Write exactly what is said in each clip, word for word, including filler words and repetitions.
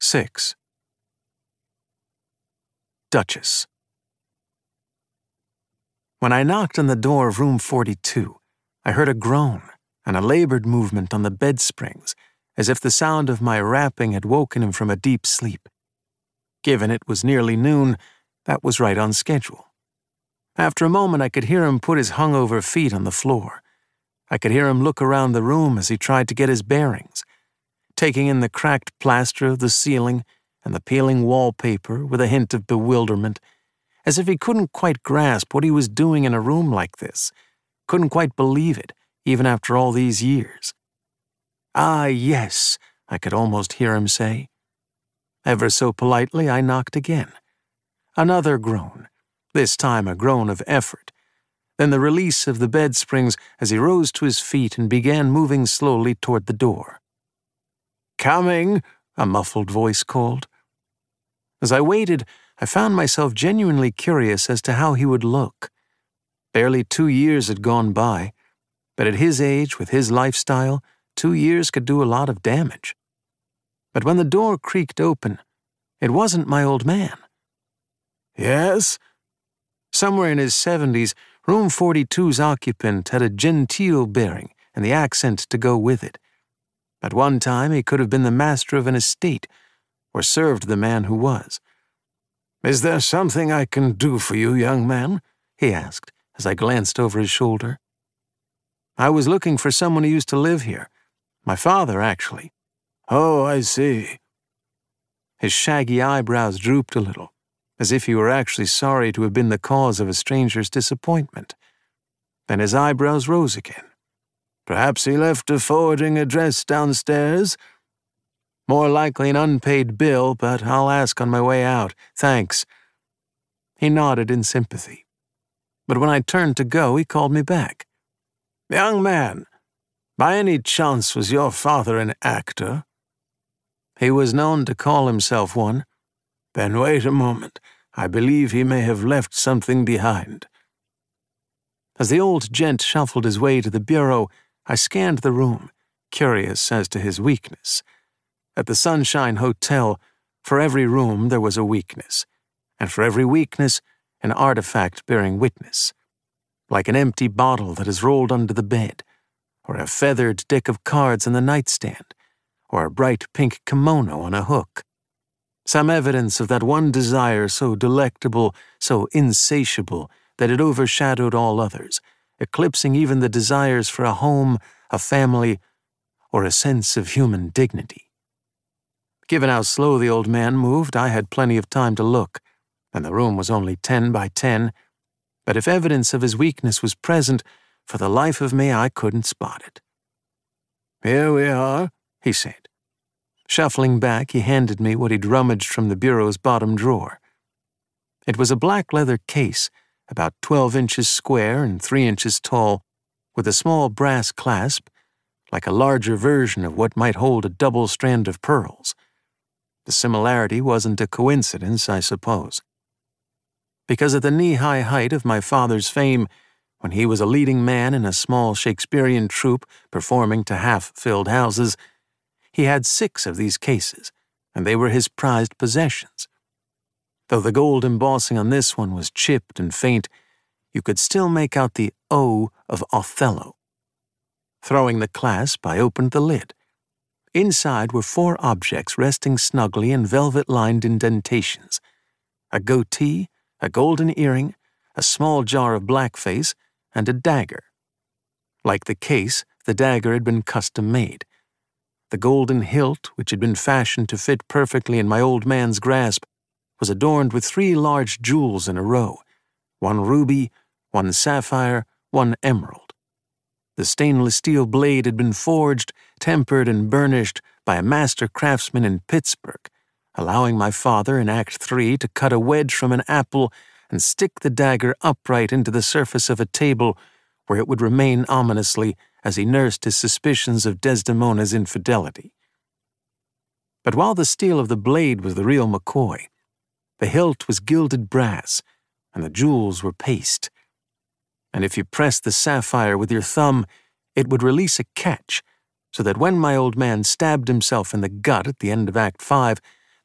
six. Duchess. When I knocked on the door of room forty-two, I heard a groan and a labored movement on the bed springs, as if the sound of my rapping had woken him from a deep sleep. Given it was nearly noon, that was right on schedule. After a moment, I could hear him put his hungover feet on the floor. I could hear him look around the room as he tried to get his bearings, taking in the cracked plaster of the ceiling and the peeling wallpaper with a hint of bewilderment, as if he couldn't quite grasp what he was doing in a room like this, couldn't quite believe it, even after all these years. "Ah, yes," I could almost hear him say. Ever so politely, I knocked again. Another groan, this time a groan of effort, then the release of the bed springs as he rose to his feet and began moving slowly toward the door. "Coming," a muffled voice called. As I waited, I found myself genuinely curious as to how he would look. Barely two years had gone by, but at his age, with his lifestyle, two years could do a lot of damage. But when the door creaked open, it wasn't my old man. "Yes?" Somewhere in his seventies, room forty-two's occupant had a genteel bearing and the accent to go with it. At one time, he could have been the master of an estate, or served the man who was. "Is there something I can do for you, young man?" he asked, as I glanced over his shoulder. "I was looking for someone who used to live here. My father, actually." "Oh, I see." His shaggy eyebrows drooped a little, as if he were actually sorry to have been the cause of a stranger's disappointment. Then his eyebrows rose again. "Perhaps he left a forwarding address downstairs?" "More likely an unpaid bill, but I'll ask on my way out. Thanks." He nodded in sympathy. But when I turned to go, he called me back. "Young man, by any chance was your father an actor?" "He was known to call himself one." "Then wait a moment. I believe he may have left something behind." As the old gent shuffled his way to the bureau, I scanned the room, curious as to his weakness. At the Sunshine Hotel, for every room there was a weakness, and for every weakness, an artifact bearing witness, like an empty bottle that is rolled under the bed, or a feathered deck of cards on the nightstand, or a bright pink kimono on a hook. Some evidence of that one desire so delectable, so insatiable, that it overshadowed all others, eclipsing even the desires for a home, a family, or a sense of human dignity. Given how slow the old man moved, I had plenty of time to look, and the room was only ten by ten, but if evidence of his weakness was present, for the life of me I couldn't spot it. "Here we are," he said. Shuffling back, he handed me what he'd rummaged from the bureau's bottom drawer. It was a black leather case, about twelve inches square and three inches tall, with a small brass clasp, like a larger version of what might hold a double strand of pearls. The similarity wasn't a coincidence, I suppose. Because at the knee-high height of my father's fame, when he was a leading man in a small Shakespearean troupe performing to half-filled houses, he had six of these cases, and they were his prized possessions. Though the gold embossing on this one was chipped and faint, you could still make out the O of Othello. Throwing the clasp, I opened the lid. Inside were four objects resting snugly in velvet-lined indentations: a goatee, a golden earring, a small jar of blackface, and a dagger. Like the case, the dagger had been custom-made. The golden hilt, which had been fashioned to fit perfectly in my old man's grasp, was adorned with three large jewels in a row, one ruby, one sapphire, one emerald. The stainless steel blade had been forged, tempered, and burnished by a master craftsman in Pittsburgh, allowing my father in Act Three to cut a wedge from an apple and stick the dagger upright into the surface of a table where it would remain ominously as he nursed his suspicions of Desdemona's infidelity. But while the steel of the blade was the real McCoy, the hilt was gilded brass, and the jewels were paste. And if you pressed the sapphire with your thumb, it would release a catch, so that when my old man stabbed himself in the gut at the end of Act Five,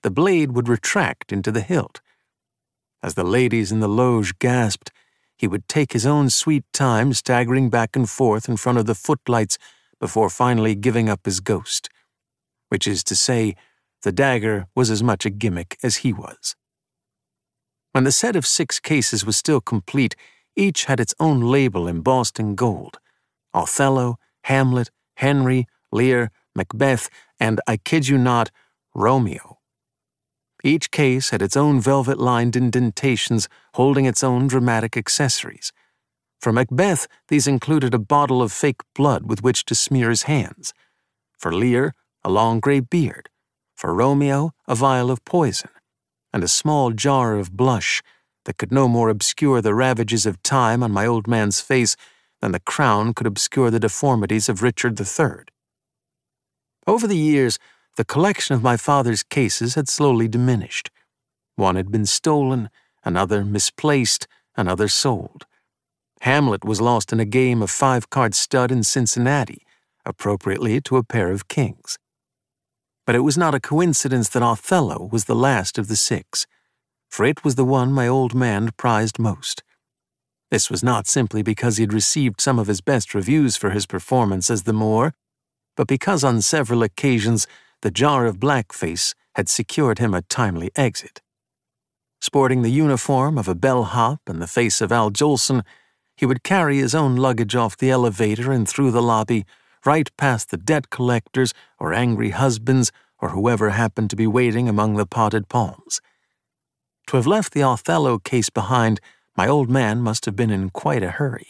the blade would retract into the hilt. As the ladies in the loge gasped, he would take his own sweet time staggering back and forth in front of the footlights before finally giving up his ghost. Which is to say, the dagger was as much a gimmick as he was. When the set of six cases was still complete, each had its own label embossed in gold. Othello, Hamlet, Henry, Lear, Macbeth, and, I kid you not, Romeo. Each case had its own velvet-lined indentations holding its own dramatic accessories. For Macbeth, these included a bottle of fake blood with which to smear his hands. For Lear, a long gray beard. For Romeo, a vial of poison, and a small jar of blush that could no more obscure the ravages of time on my old man's face than the crown could obscure the deformities of Richard the Third. Over the years, the collection of my father's cases had slowly diminished. One had been stolen, another misplaced, another sold. Hamlet was lost in a game of five-card stud in Cincinnati, appropriately to a pair of kings. But it was not a coincidence that Othello was the last of the six, for it was the one my old man prized most. This was not simply because he had received some of his best reviews for his performance as the Moor, but because on several occasions the jar of blackface had secured him a timely exit. Sporting the uniform of a bellhop and the face of Al Jolson, he would carry his own luggage off the elevator and through the lobby, right past the debt collectors or angry husbands or whoever happened to be waiting among the potted palms. To have left the Othello case behind, my old man must have been in quite a hurry.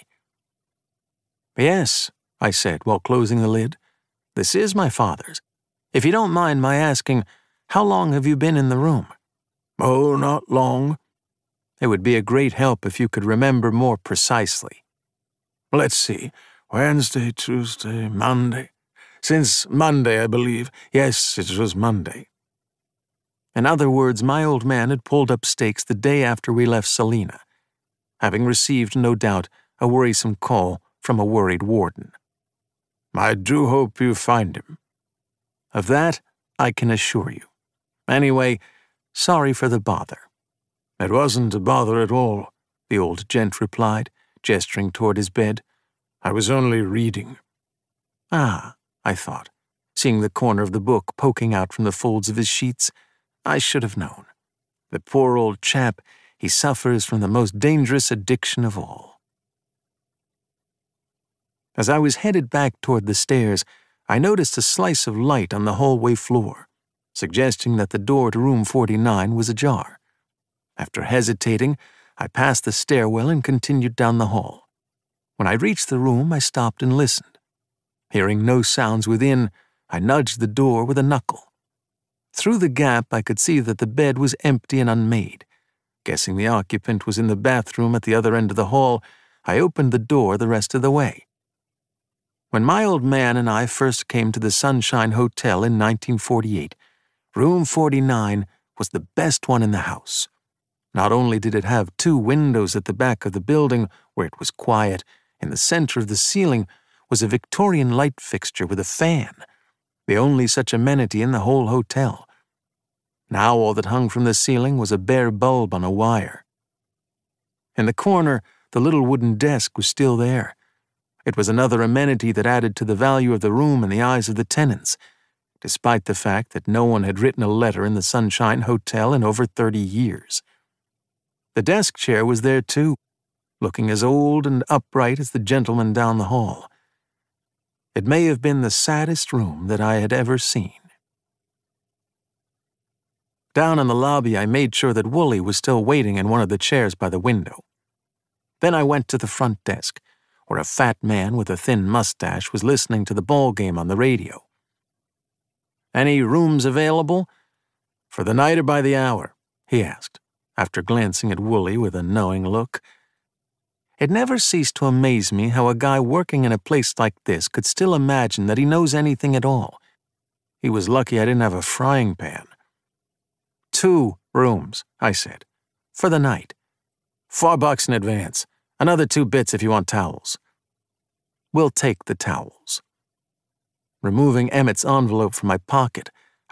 "Yes," I said while closing the lid, "this is my father's. If you don't mind my asking, how long have you been in the room?" "Oh, not long." "It would be a great help if you could remember more precisely." "Let's see. Wednesday, Tuesday, Monday. Since Monday, I believe. Yes, it was Monday." In other words, my old man had pulled up stakes the day after we left Salina, having received, no doubt, a worrisome call from a worried warden. "I do hope you find him." "Of that, I can assure you. Anyway, sorry for the bother." "It wasn't a bother at all," the old gent replied, gesturing toward his bed. "I was only reading." Ah, I thought, seeing the corner of the book poking out from the folds of his sheets. I should have known. The poor old chap, he suffers from the most dangerous addiction of all. As I was headed back toward the stairs, I noticed a slice of light on the hallway floor, suggesting that the door to room forty-nine was ajar. After hesitating, I passed the stairwell and continued down the hall. When I reached the room, I stopped and listened. Hearing no sounds within, I nudged the door with a knuckle. Through the gap, I could see that the bed was empty and unmade. Guessing the occupant was in the bathroom at the other end of the hall, I opened the door the rest of the way. When my old man and I first came to the Sunshine Hotel in nineteen forty-eight, room forty-nine was the best one in the house. Not only did it have two windows at the back of the building where it was quiet, in the center of the ceiling was a Victorian light fixture with a fan, the only such amenity in the whole hotel. Now all that hung from the ceiling was a bare bulb on a wire. In the corner, the little wooden desk was still there. It was another amenity that added to the value of the room in the eyes of the tenants, despite the fact that no one had written a letter in the Sunshine Hotel in over thirty years. The desk chair was there too, looking as old and upright as the gentleman down the hall. It may have been the saddest room that I had ever seen. Down in the lobby, I made sure that Wooly was still waiting in one of the chairs by the window. Then I went to the front desk, where a fat man with a thin mustache was listening to the ball game on the radio. "Any rooms available?" "For the night or by the hour?" he asked, after glancing at Wooly with a knowing look. It never ceased to amaze me how a guy working in a place like this could still imagine that he knows anything at all. He was lucky I didn't have a frying pan. "Two rooms," I said, "for the night. Four bucks in advance. Another two bits if you want towels." "We'll take the towels." Removing Emmett's envelope from my pocket,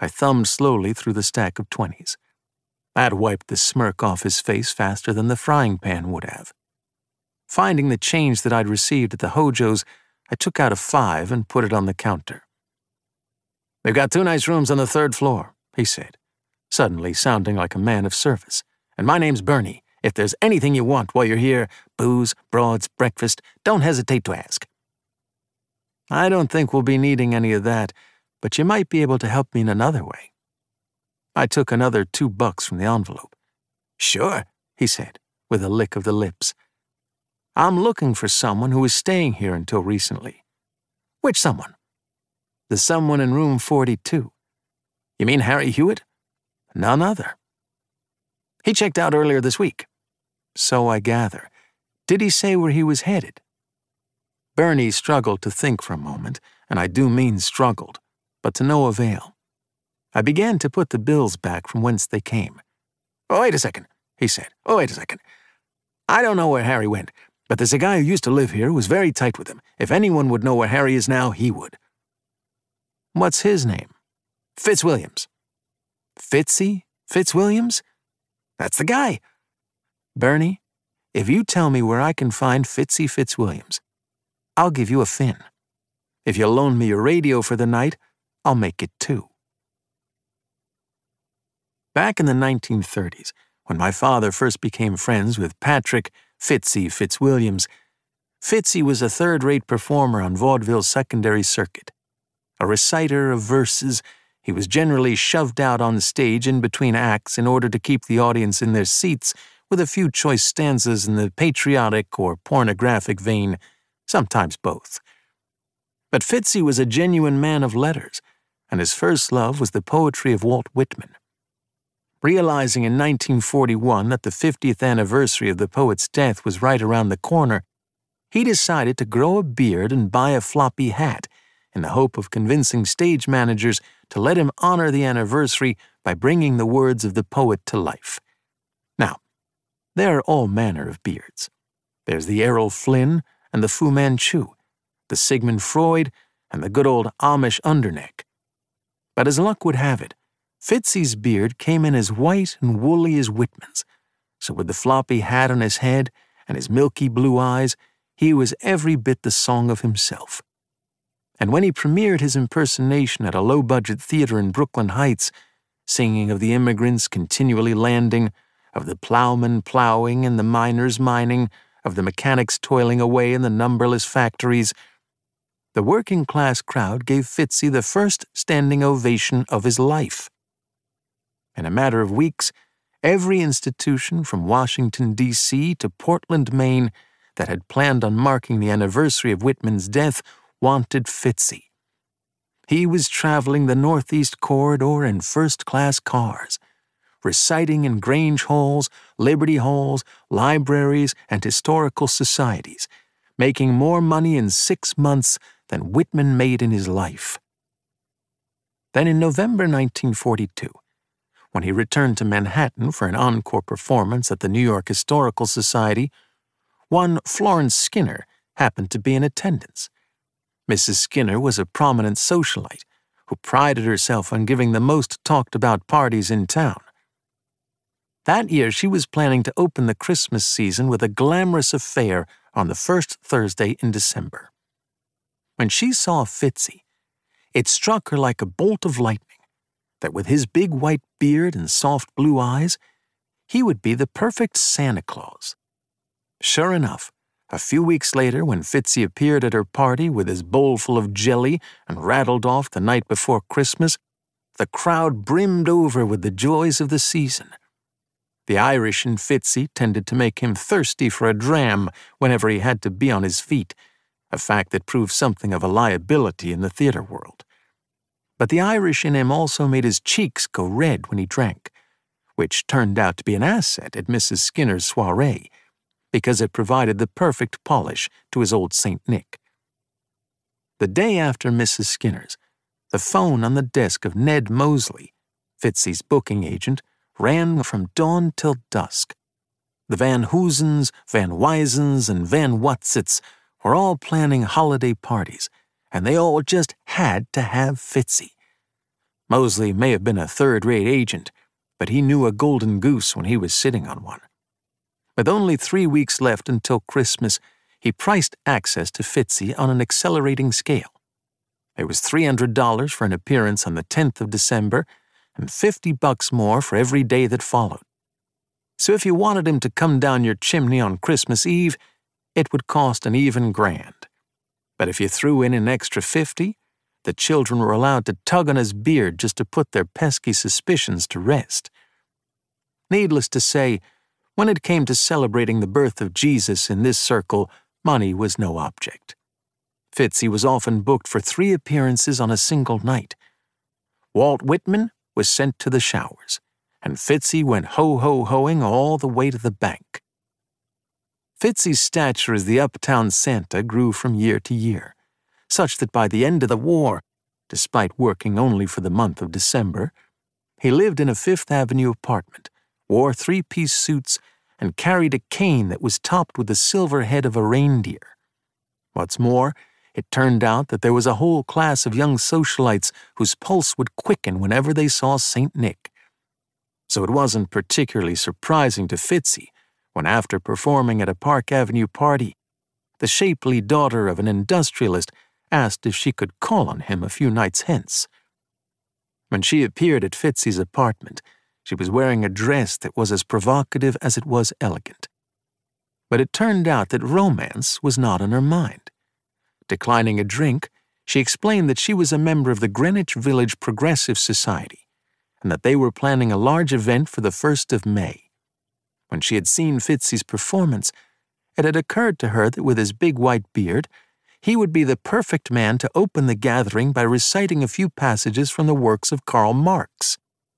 I thumbed slowly through the stack of twenties. That wiped the smirk off his face faster than the frying pan would have. Finding the change that I'd received at the Hojo's, I took out a five and put it on the counter. "We've got two nice rooms on the third floor," he said, suddenly sounding like a man of service. "And my name's Bernie. If there's anything you want while you're here, booze, broads, breakfast, don't hesitate to ask." "I don't think we'll be needing any of that, but you might be able to help me in another way." I took another two bucks from the envelope. "Sure," he said, with a lick of the lips. "I'm looking for someone who was staying here until recently." "Which someone?" "The someone in room forty-two. "You mean Harry Hewitt?" "None other." "He checked out earlier this week." "So I gather. Did he say where he was headed?" Bernie struggled to think for a moment, and I do mean struggled, but to no avail. I began to put the bills back from whence they came. "Oh, wait a second," he said. "Oh, wait a second. I don't know where Harry went, but there's a guy who used to live here who was very tight with him. If anyone would know where Harry is now, he would." "What's his name?" "Fitzwilliams." "Fitzy? Fitzwilliams?" "That's the guy." "Bernie, if you tell me where I can find Fitzy Fitzwilliams, I'll give you a fin. If you'll loan me your radio for the night, I'll make it two." Back in the nineteen thirties, when my father first became friends with Patrick Fitzy Fitzwilliams, Fitzy was a third-rate performer on vaudeville's secondary circuit. A reciter of verses, he was generally shoved out on stage in between acts in order to keep the audience in their seats with a few choice stanzas in the patriotic or pornographic vein, sometimes both. But Fitzy was a genuine man of letters, and his first love was the poetry of Walt Whitman. Realizing in nineteen forty-one that the fiftieth anniversary of the poet's death was right around the corner, he decided to grow a beard and buy a floppy hat in the hope of convincing stage managers to let him honor the anniversary by bringing the words of the poet to life. Now, there are all manner of beards. There's the Errol Flynn and the Fu Manchu, the Sigmund Freud and the good old Amish underneck. But as luck would have it, Fitzy's beard came in as white and woolly as Whitman's, so with the floppy hat on his head and his milky blue eyes, he was every bit the song of himself. And when he premiered his impersonation at a low-budget theater in Brooklyn Heights, singing of the immigrants continually landing, of the plowmen plowing and the miners mining, of the mechanics toiling away in the numberless factories, the working-class crowd gave Fitzy the first standing ovation of his life. In a matter of weeks, every institution from Washington, D C to Portland, Maine, that had planned on marking the anniversary of Whitman's death wanted Fitzy. He was traveling the Northeast Corridor in first-class cars, reciting in Grange halls, Liberty halls, libraries, and historical societies, making more money in six months than Whitman made in his life. Then in November nineteen forty-two, when he returned to Manhattan for an encore performance at the New York Historical Society, one Florence Skinner happened to be in attendance. Missus Skinner was a prominent socialite who prided herself on giving the most talked-about parties in town. That year, she was planning to open the Christmas season with a glamorous affair on the first Thursday in December. When she saw Fitzy, it struck her like a bolt of lightning that with his big white beard and soft blue eyes, he would be the perfect Santa Claus. Sure enough, a few weeks later, when Fitzy appeared at her party with his bowl full of jelly and rattled off the night before Christmas, the crowd brimmed over with the joys of the season. The Irish in Fitzy tended to make him thirsty for a dram whenever he had to be on his feet, a fact that proved something of a liability in the theater world. But the Irish in him also made his cheeks go red when he drank, which turned out to be an asset at Missus Skinner's soiree, because it provided the perfect polish to his old Saint Nick. The day after Missus Skinner's, the phone on the desk of Ned Mosley, Fitzy's booking agent, ran from dawn till dusk. The Van Hoosens, Van Wysens, and Van Watsits were all planning holiday parties, and they all just had to have Fitzy. Mosley may have been a third-rate agent, but he knew a golden goose when he was sitting on one. With only three weeks left until Christmas, he priced access to Fitzy on an accelerating scale. It was three hundred dollars for an appearance on the tenth of December and fifty bucks more for every day that followed. So if you wanted him to come down your chimney on Christmas Eve, it would cost an even grand. But if you threw in an extra fifty, the children were allowed to tug on his beard just to put their pesky suspicions to rest. Needless to say, when it came to celebrating the birth of Jesus in this circle, money was no object. Fitzy was often booked for three appearances on a single night. Walt Whitman was sent to the showers, and Fitzy went ho-ho-hoing all the way to the bank. Fitzy's stature as the uptown Santa grew from year to year, such that by the end of the war, despite working only for the month of December, he lived in a Fifth Avenue apartment, wore three-piece suits, and carried a cane that was topped with the silver head of a reindeer. What's more, it turned out that there was a whole class of young socialites whose pulse would quicken whenever they saw Saint Nick. So it wasn't particularly surprising to Fitzy when, after performing at a Park Avenue party, the shapely daughter of an industrialist asked if she could call on him a few nights hence. When she appeared at Fitzy's apartment, she was wearing a dress that was as provocative as it was elegant. But it turned out that romance was not on her mind. Declining a drink, she explained that she was a member of the Greenwich Village Progressive Society and that they were planning a large event for the first of May. When she had seen Fitzy's performance, it had occurred to her that with his big white beard, he would be the perfect man to open the gathering by reciting a few passages from the works of Karl Marx.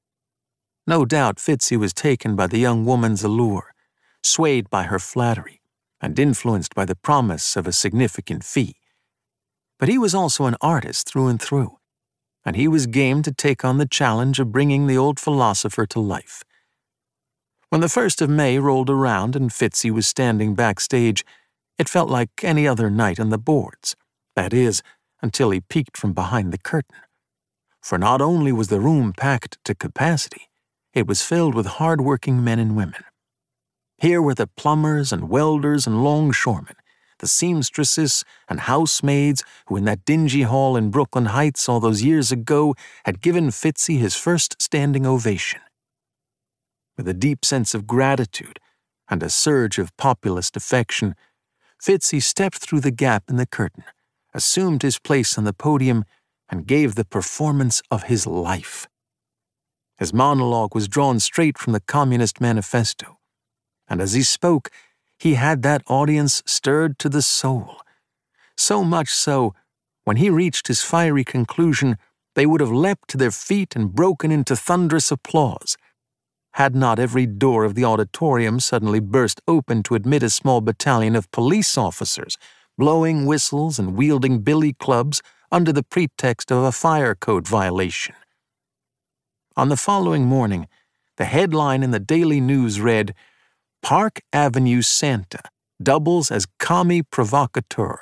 No doubt Fitzy was taken by the young woman's allure, swayed by her flattery, and influenced by the promise of a significant fee. But he was also an artist through and through, and he was game to take on the challenge of bringing the old philosopher to life. When the first of May rolled around and Fitzy was standing backstage, it felt like any other night on the boards, that is, until he peeked from behind the curtain. For not only was the room packed to capacity, it was filled with hard-working men and women. Here were the plumbers and welders and longshoremen, the seamstresses and housemaids who in that dingy hall in Brooklyn Heights all those years ago had given Fitzy his first standing ovation. With a deep sense of gratitude and a surge of populist affection, Fitzy stepped through the gap in the curtain, assumed his place on the podium, and gave the performance of his life. His monologue was drawn straight from the Communist Manifesto, and as he spoke, he had that audience stirred to the soul. So much so, when he reached his fiery conclusion, they would have leapt to their feet and broken into thunderous applause, had not every door of the auditorium suddenly burst open to admit a small battalion of police officers, blowing whistles and wielding billy clubs under the pretext of a fire code violation. On the following morning, the headline in the Daily News read, "Park Avenue Santa doubles as commie provocateur."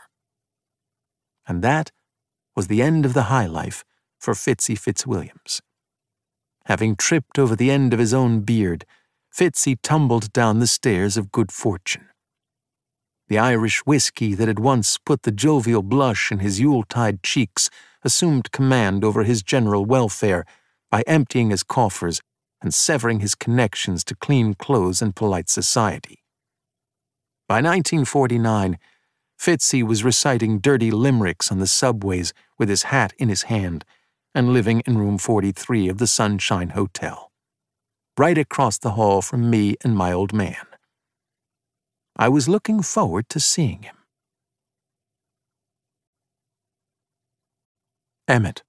And that was the end of the high life for Fitzy Fitzwilliams. Having tripped over the end of his own beard, Fitzy tumbled down the stairs of good fortune. The Irish whiskey that had once put the jovial blush in his Yuletide cheeks assumed command over his general welfare by emptying his coffers and severing his connections to clean clothes and polite society. By nineteen forty-nine, Fitzy was reciting dirty limericks on the subways with his hat in his hand and living in room forty-three of the Sunshine Hotel, right across the hall from me and my old man. I was looking forward to seeing him. Emmett.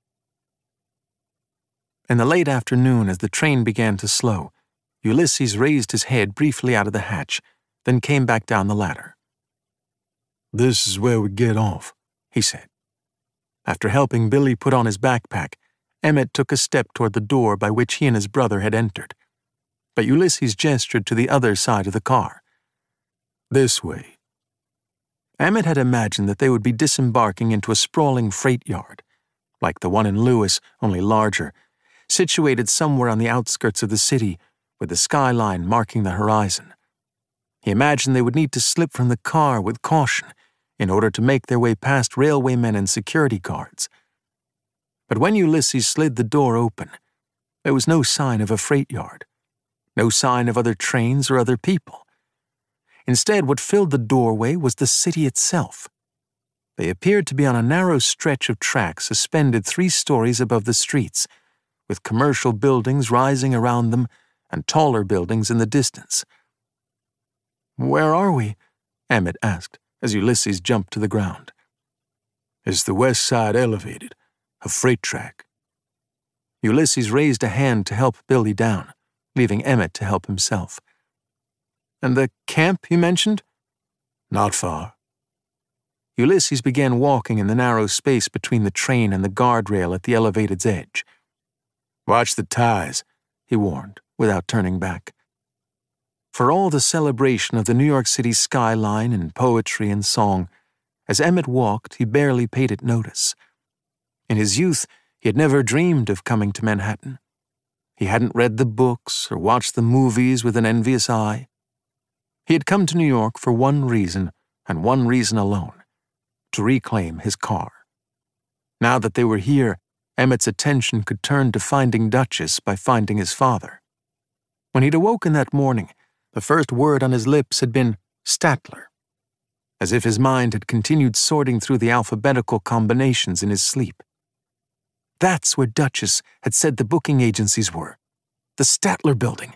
In the late afternoon, as the train began to slow, Ulysses raised his head briefly out of the hatch, then came back down the ladder. "This is where we get off," he said. After helping Billy put on his backpack, Emmett took a step toward the door by which he and his brother had entered. But Ulysses gestured to the other side of the car. "This way." Emmett had imagined that they would be disembarking into a sprawling freight yard, like the one in Lewis, only larger, situated somewhere on the outskirts of the city, with the skyline marking the horizon. He imagined they would need to slip from the car with caution in order to make their way past railwaymen and security guards. But when Ulysses slid the door open, there was no sign of a freight yard, no sign of other trains or other people. Instead, what filled the doorway was the city itself. They appeared to be on a narrow stretch of tracks suspended three stories above the streets, with commercial buildings rising around them and taller buildings in the distance. "Where are we?" Emmett asked, as Ulysses jumped to the ground. "It's the West Side Elevated, a freight track." Ulysses raised a hand to help Billy down, leaving Emmett to help himself. "And the camp you mentioned?" "Not far." Ulysses began walking in the narrow space between the train and the guardrail at the elevated's edge. "Watch the ties," he warned, without turning back. For all the celebration of the New York City skyline and poetry and song, as Emmett walked, he barely paid it notice. In his youth, he had never dreamed of coming to Manhattan. He hadn't read the books or watched the movies with an envious eye. He had come to New York for one reason, and one reason alone: to reclaim his car. Now that they were here, Emmett's attention could turn to finding Duchess by finding his father. When he'd awoken that morning, the first word on his lips had been Statler, as if his mind had continued sorting through the alphabetical combinations in his sleep. That's where Duchess had said the booking agencies were. The Statler Building.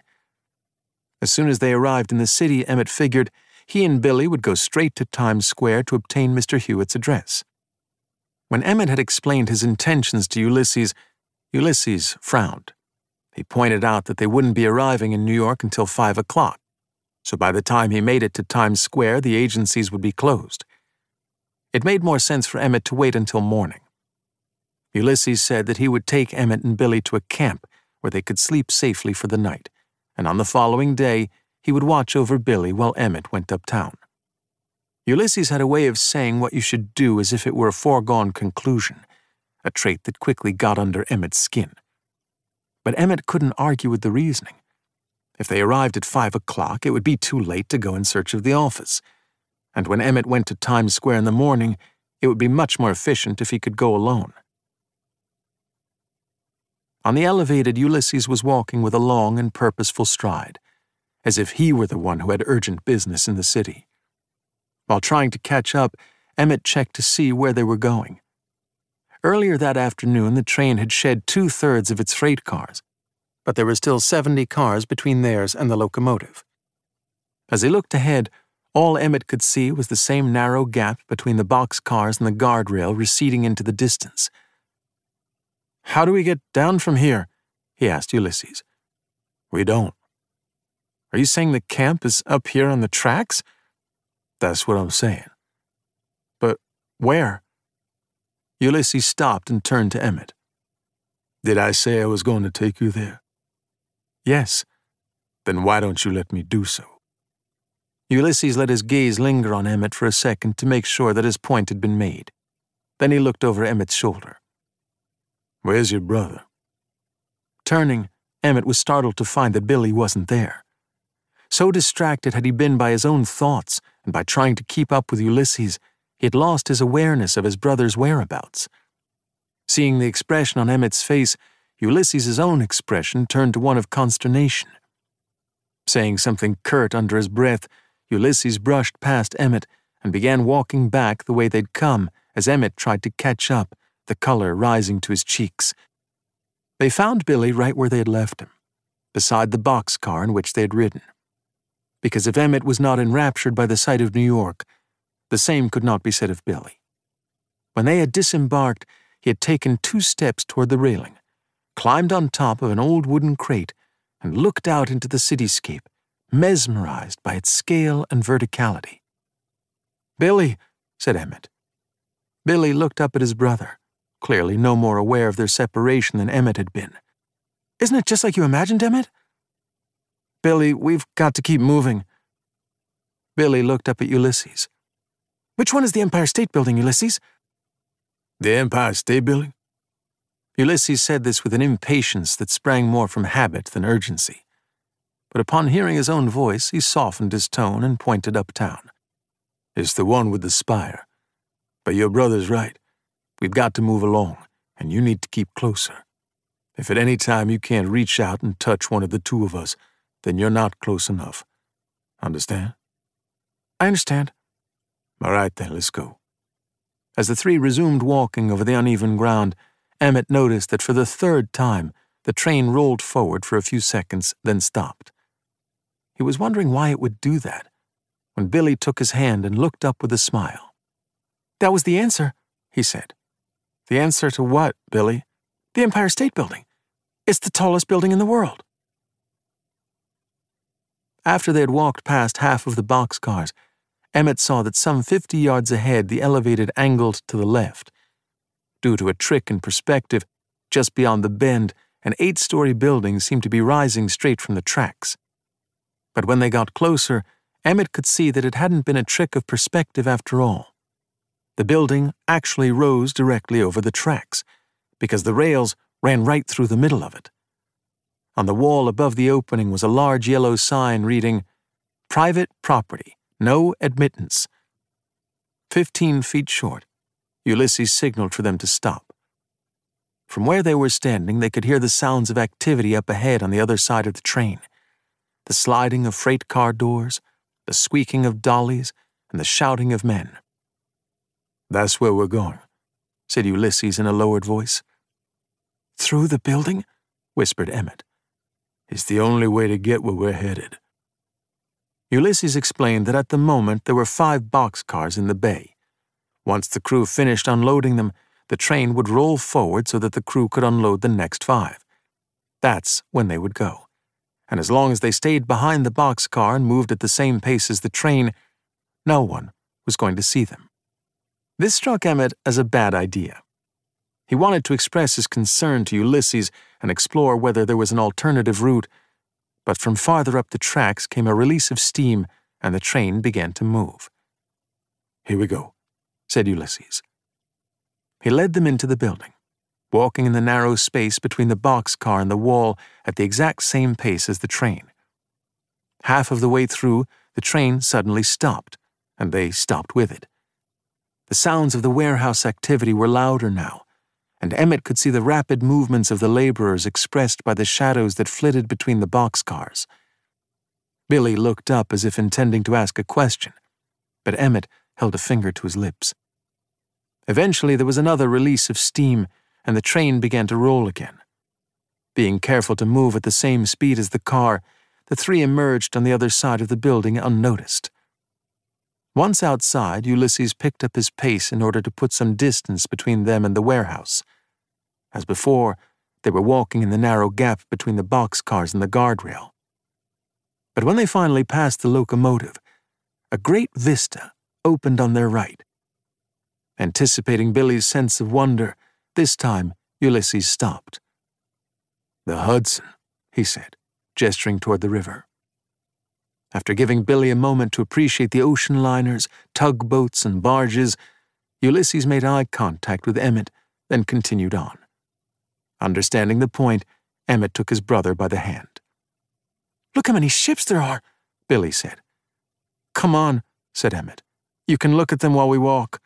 As soon as they arrived in the city, Emmett figured he and Billy would go straight to Times Square to obtain Mister Hewitt's address. When Emmett had explained his intentions to Ulysses, Ulysses frowned. He pointed out that they wouldn't be arriving in New York until five o'clock, so by the time he made it to Times Square, the agencies would be closed. It made more sense for Emmett to wait until morning. Ulysses said that he would take Emmett and Billy to a camp where they could sleep safely for the night, and on the following day, he would watch over Billy while Emmett went uptown. Ulysses had a way of saying what you should do as if it were a foregone conclusion, a trait that quickly got under Emmett's skin. But Emmett couldn't argue with the reasoning. If they arrived at five o'clock, it would be too late to go in search of the office. And when Emmett went to Times Square in the morning, it would be much more efficient if he could go alone. On the elevated, Ulysses was walking with a long and purposeful stride, as if he were the one who had urgent business in the city. While trying to catch up, Emmett checked to see where they were going. Earlier that afternoon, the train had shed two-thirds of its freight cars, but there were still seventy cars between theirs and the locomotive. As he looked ahead, all Emmett could see was the same narrow gap between the boxcars and the guardrail receding into the distance. "How do we get down from here?" he asked Ulysses. "We don't." "Are you saying the camp is up here on the tracks?" "That's what I'm saying." "But where?" Ulysses stopped and turned to Emmett. "Did I say I was going to take you there?" "Yes." "Then why don't you let me do so?" Ulysses let his gaze linger on Emmett for a second to make sure that his point had been made. Then he looked over Emmett's shoulder. "Where's your brother?" Turning, Emmett was startled to find that Billy wasn't there. So distracted had he been by his own thoughts and by trying to keep up with Ulysses, he had lost his awareness of his brother's whereabouts. Seeing the expression on Emmett's face, Ulysses' own expression turned to one of consternation. Saying something curt under his breath, Ulysses brushed past Emmett and began walking back the way they'd come as Emmett tried to catch up, the color rising to his cheeks. They found Billy right where they had left him, beside the boxcar in which they had ridden. Because if Emmett was not enraptured by the sight of New York, the same could not be said of Billy. When they had disembarked, he had taken two steps toward the railing, climbed on top of an old wooden crate, and looked out into the cityscape, mesmerized by its scale and verticality. "Billy," said Emmett. Billy looked up at his brother, clearly no more aware of their separation than Emmett had been. "Isn't it just like you imagined, Emmett?" "Billy, we've got to keep moving." Billy looked up at Ulysses. "Which one is the Empire State Building, Ulysses?" "The Empire State Building? Ulysses said this with an impatience that sprang more from habit than urgency. But upon hearing his own voice, he softened his tone and pointed uptown. "It's the one with the spire. But your brother's right. We've got to move along, and you need to keep closer. If at any time you can't reach out and touch one of the two of us, then you're not close enough. Understand?" "I understand." "All right then, let's go." As the three resumed walking over the uneven ground, Emmett noticed that for the third time, the train rolled forward for a few seconds, then stopped. He was wondering why it would do that, when Billy took his hand and looked up with a smile. "That was the answer," he said. "The answer to what, Billy?" "The Empire State Building. It's the tallest building in the world." After they had walked past half of the boxcars, Emmett saw that some fifty yards ahead the elevated angled to the left. Due to a trick in perspective, just beyond the bend, an eight-story building seemed to be rising straight from the tracks. But when they got closer, Emmett could see that it hadn't been a trick of perspective after all. The building actually rose directly over the tracks, because the rails ran right through the middle of it. On the wall above the opening was a large yellow sign reading, "Private Property, No Admittance." Fifteen feet short, Ulysses signaled for them to stop. From where they were standing, they could hear the sounds of activity up ahead on the other side of the train. The sliding of freight car doors, the squeaking of dollies, and the shouting of men. "That's where we're going," said Ulysses in a lowered voice. "Through the building?" whispered Emmett. "It's the only way to get where we're headed." Ulysses explained that at the moment there were five boxcars in the bay. Once the crew finished unloading them, the train would roll forward so that the crew could unload the next five. That's when they would go. And as long as they stayed behind the boxcar and moved at the same pace as the train, no one was going to see them. This struck Emmett as a bad idea. He wanted to express his concern to Ulysses and explore whether there was an alternative route, but from farther up the tracks came a release of steam and the train began to move. "Here we go," said Ulysses. He led them into the building, walking in the narrow space between the boxcar and the wall at the exact same pace as the train. Half of the way through, the train suddenly stopped, and they stopped with it. The sounds of the warehouse activity were louder now, and Emmett could see the rapid movements of the laborers expressed by the shadows that flitted between the boxcars. Billy looked up as if intending to ask a question, but Emmett held a finger to his lips. Eventually there was another release of steam, and the train began to roll again. Being careful to move at the same speed as the car, the three emerged on the other side of the building unnoticed. Once outside, Ulysses picked up his pace in order to put some distance between them and the warehouse. As before, they were walking in the narrow gap between the boxcars and the guardrail. But when they finally passed the locomotive, a great vista opened on their right. Anticipating Billy's sense of wonder, this time Ulysses stopped. "The Hudson," he said, gesturing toward the river. After giving Billy a moment to appreciate the ocean liners, tugboats, and barges, Ulysses made eye contact with Emmett, then continued on. Understanding the point, Emmett took his brother by the hand. "Look how many ships there are," Billy said. "Come on," said Emmett. "You can look at them while we walk."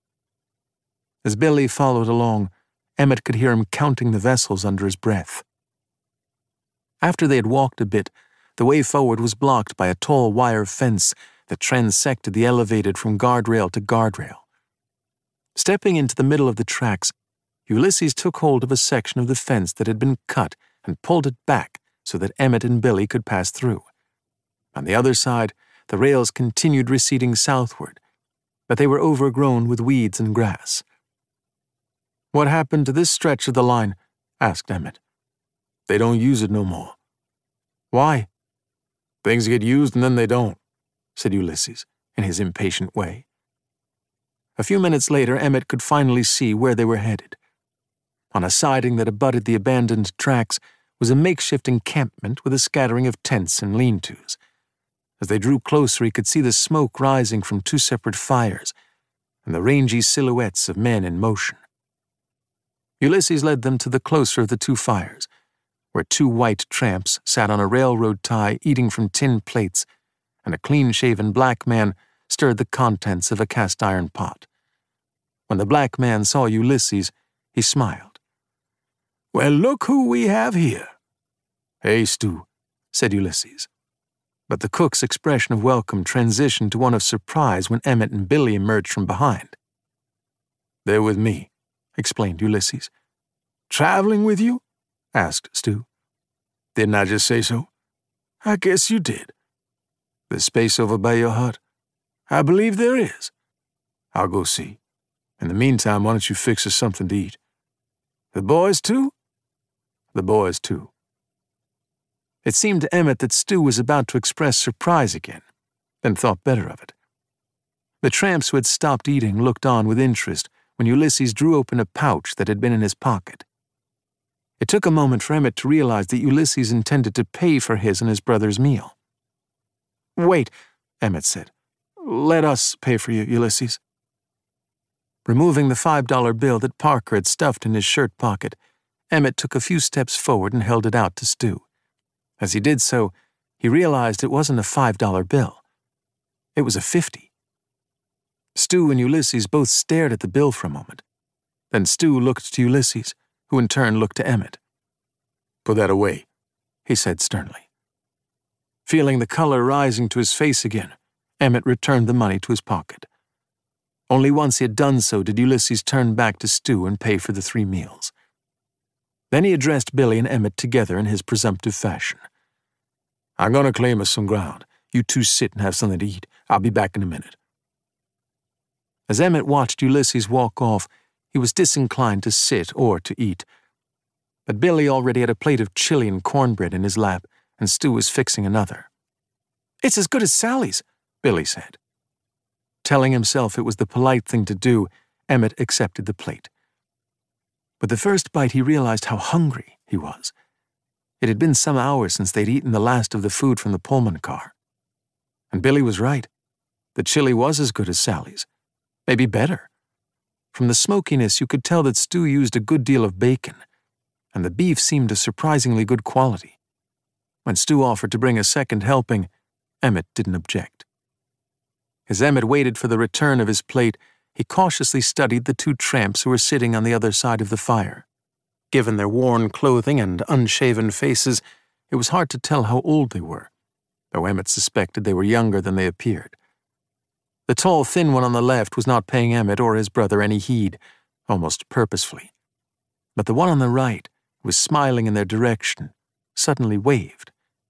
As Billy followed along, Emmett could hear him counting the vessels under his breath. After they had walked a bit, the way forward was blocked by a tall wire fence that transected the elevated from guardrail to guardrail. Stepping into the middle of the tracks, Ulysses took hold of a section of the fence that had been cut and pulled it back so that Emmett and Billy could pass through. On the other side, the rails continued receding southward, but they were overgrown with weeds and grass. "What happened to this stretch of the line?" asked Emmett. "They don't use it no more." "Why?" "Things get used and then they don't," said Ulysses in his impatient way. A few minutes later, Emmett could finally see where they were headed. On a siding that abutted the abandoned tracks was a makeshift encampment with a scattering of tents and lean-tos. As they drew closer, he could see the smoke rising from two separate fires and the rangy silhouettes of men in motion. Ulysses led them to the closer of the two fires, where two white tramps sat on a railroad tie eating from tin plates, and a clean-shaven black man stirred the contents of a cast-iron pot. When the black man saw Ulysses, he smiled. "Well, look who we have here." "Hey, Stu," said Ulysses. But the cook's expression of welcome transitioned to one of surprise when Emmett and Billy emerged from behind. "They're with me," explained Ulysses. "Traveling with you?" asked Stu. "Didn't I just say so?" "I guess you did." "There's space over by your hut?" "I believe there is." "I'll go see. In the meantime, why don't you fix us something to eat?" "The boys, too?" "The boys, too." It seemed to Emmett that Stu was about to express surprise again, then thought better of it. The tramps who had stopped eating looked on with interest when Ulysses drew open a pouch that had been in his pocket. It took a moment for Emmett to realize that Ulysses intended to pay for his and his brother's meal. "Wait," Emmett said. "Let us pay for you, Ulysses." Removing the five dollar bill that Parker had stuffed in his shirt pocket, Emmett took a few steps forward and held it out to Stu. As he did so, he realized it wasn't a five dollar bill. It was a fifty. Stu and Ulysses both stared at the bill for a moment. Then Stu looked to Ulysses, who in turn looked to Emmett. "Put that away," he said sternly. Feeling the color rising to his face again, Emmett returned the money to his pocket. Only once he had done so did Ulysses turn back to Stu and pay for the three meals. Then he addressed Billy and Emmett together in his presumptive fashion. "I'm going to claim us some ground. You two sit and have something to eat. I'll be back in a minute." As Emmett watched Ulysses walk off, he was disinclined to sit or to eat. But Billy already had a plate of chili and cornbread in his lap, and Stu was fixing another. "It's as good as Sally's," Billy said. Telling himself it was the polite thing to do, Emmett accepted the plate. With the first bite, he realized how hungry he was. It had been some hours since they'd eaten the last of the food from the Pullman car. And Billy was right. The chili was as good as Sally's. Maybe better. From the smokiness, you could tell that Stu used a good deal of bacon, and the beef seemed of surprisingly good quality. When Stu offered to bring a second helping, Emmett didn't object. As Emmett waited for the return of his plate, he cautiously studied the two tramps who were sitting on the other side of the fire. Given their worn clothing and unshaven faces, it was hard to tell how old they were, though Emmett suspected they were younger than they appeared. The tall, thin one on the left was not paying Emmett or his brother any heed, almost purposefully. But the one on the right, who was smiling in their direction, suddenly waved.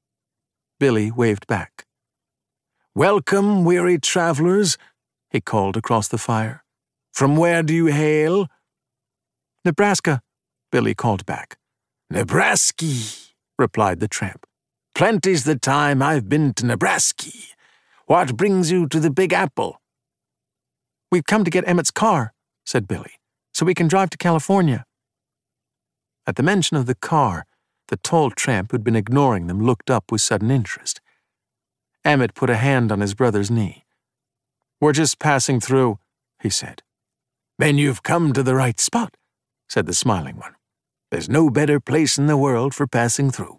Billy waved back. "Welcome, weary travelers," he called across the fire. "From where do you hail?" "Nebraska," Billy called back. "Nebrasky," replied the tramp. "Plenty's the time I've been to Nebrasky. What brings you to the Big Apple?" "We've come to get Emmett's car," said Billy, "so we can drive to California." At the mention of the car, the tall tramp who'd been ignoring them looked up with sudden interest. Emmett put a hand on his brother's knee. "We're just passing through," he said. "Then you've come to the right spot," said the smiling one. "There's no better place in the world for passing through."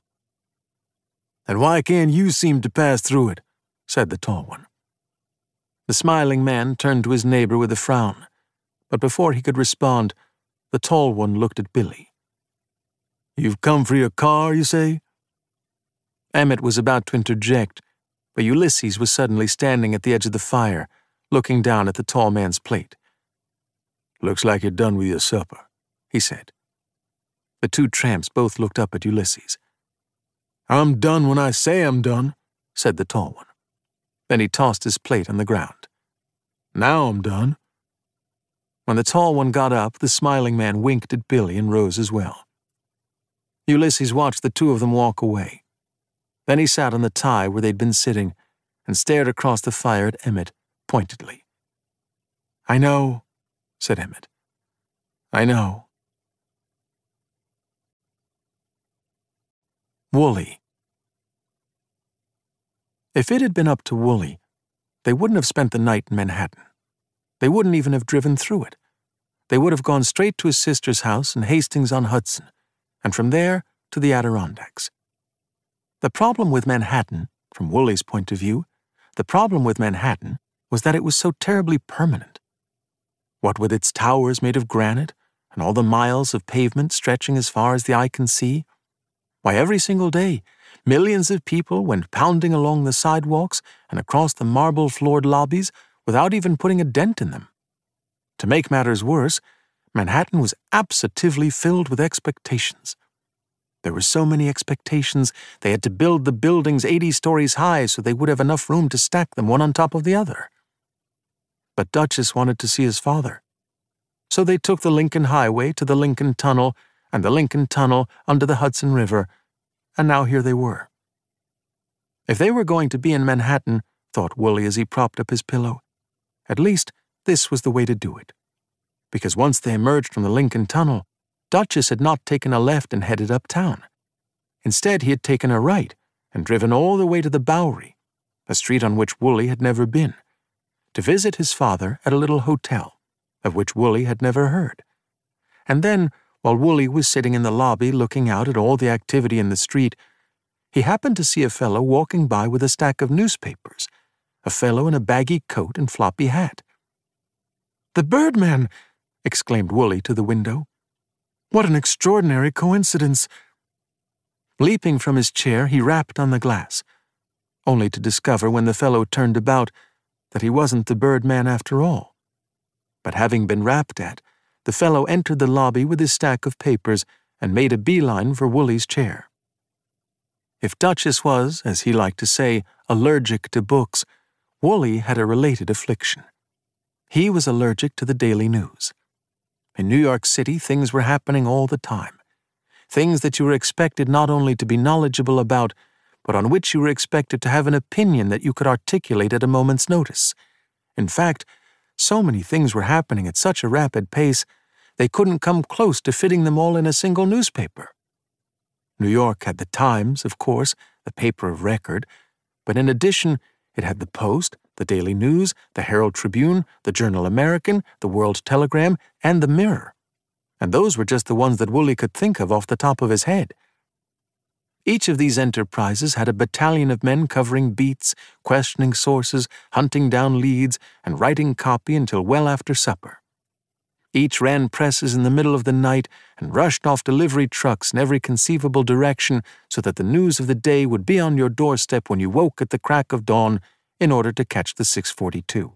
"And why can't you seem to pass through it?" said the tall one. The smiling man turned to his neighbor with a frown, but before he could respond, the tall one looked at Billy. "You've come for your car, you say?" Emmett was about to interject, but Ulysses was suddenly standing at the edge of the fire, looking down at the tall man's plate. "Looks like you're done with your supper," he said. The two tramps both looked up at Ulysses. "I'm done when I say I'm done," said the tall one. Then he tossed his plate on the ground. "Now I'm done." When the tall one got up, the smiling man winked at Billy and rose as well. Ulysses watched the two of them walk away. Then he sat on the tie where they'd been sitting and stared across the fire at Emmett pointedly. "I know," said Emmett. "I know." Wooly. If it had been up to Wooly, they wouldn't have spent the night in Manhattan. They wouldn't even have driven through it. they would have gone straight to his sister's house in Hastings-on-Hudson, and from there to the Adirondacks. The problem with Manhattan, from Woolley's point of view, the problem with Manhattan was that it was so terribly permanent. What with its towers made of granite, and all the miles of pavement stretching as far as the eye can see, why, every single day, millions of people went pounding along the sidewalks and across the marble-floored lobbies without even putting a dent in them. To make matters worse, Manhattan was absolutely filled with expectations. There were so many expectations, they had to build the buildings eighty stories high so they would have enough room to stack them one on top of the other. But Duchess wanted to see his father. So they took the Lincoln Highway to the Lincoln Tunnel and the Lincoln Tunnel under the Hudson River, and now here they were. If they were going to be in Manhattan, thought Woolley as he propped up his pillow, at least this was the way to do it. Because once they emerged from the Lincoln Tunnel, Duchess had not taken a left and headed uptown. Instead, he had taken a right and driven all the way to the Bowery, a street on which Woolley had never been, to visit his father at a little hotel, of which Woolley had never heard. And then, while Woolley was sitting in the lobby looking out at all the activity in the street, he happened to see a fellow walking by with a stack of newspapers, a fellow in a baggy coat and floppy hat. "The Birdman!" exclaimed Woolley to the window. "What an extraordinary coincidence!" Leaping from his chair, he rapped on the glass, only to discover when the fellow turned about that he wasn't the Birdman after all. But having been rapped at, the fellow entered the lobby with his stack of papers and made a beeline for Woolley's chair. If Duchess was, as he liked to say, allergic to books, Woolley had a related affliction. He was allergic to the Daily News. In New York City, things were happening all the time. Things that you were expected not only to be knowledgeable about, but on which you were expected to have an opinion that you could articulate at a moment's notice. In fact, so many things were happening at such a rapid pace, they couldn't come close to fitting them all in a single newspaper. New York had the Times, of course, the paper of record, but in addition, it had the Post, the Daily News, the Herald Tribune, the Journal American, the World Telegram, and the Mirror. And those were just the ones that Woolley could think of off the top of his head. Each of these enterprises had a battalion of men covering beats, questioning sources, hunting down leads, and writing copy until well after supper. Each ran presses in the middle of the night and rushed off delivery trucks in every conceivable direction so that the news of the day would be on your doorstep when you woke at the crack of dawn in order to catch the six forty-two.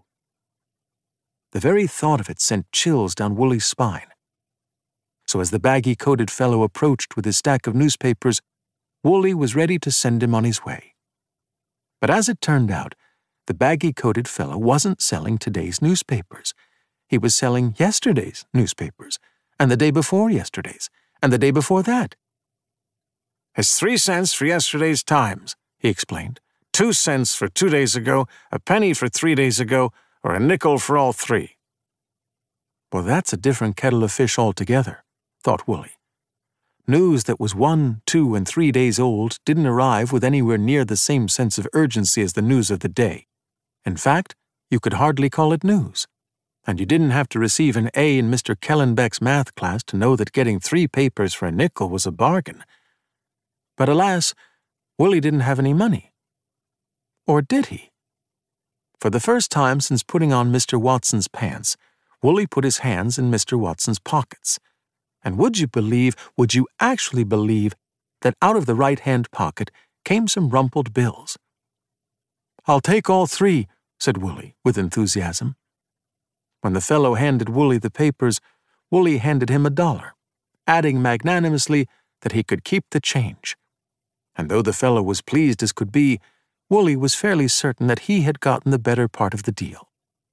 The very thought of it sent chills down Woolley's spine. So as the baggy-coated fellow approached with his stack of newspapers, Woolley was ready to send him on his way. But as it turned out, the baggy-coated fellow wasn't selling today's newspapers. He was selling yesterday's newspapers, and the day before yesterday's, and the day before that. "It's three cents for yesterday's Times," he explained. Two cents for two days ago, a penny for three days ago, or a nickel for all three." Well, that's a different kettle of fish altogether, thought Woolley. News that was one, two, and three days old didn't arrive with anywhere near the same sense of urgency as the news of the day. In fact, you could hardly call it news. And you didn't have to receive an A in Mister Kellenbeck's math class to know that getting three papers for a nickel was a bargain. But alas, Woolley didn't have any money. Or did he? For the first time since putting on Mister Watson's pants, Woolley put his hands in Mister Watson's pockets. And would you believe, would you actually believe, that out of the right-hand pocket came some rumpled bills? "I'll take all three," said Woolley with enthusiasm. When the fellow handed Woolley the papers, Woolley handed him a dollar, adding magnanimously that he could keep the change. And though the fellow was pleased as could be, Woolley was fairly certain that he had gotten the better part of the deal.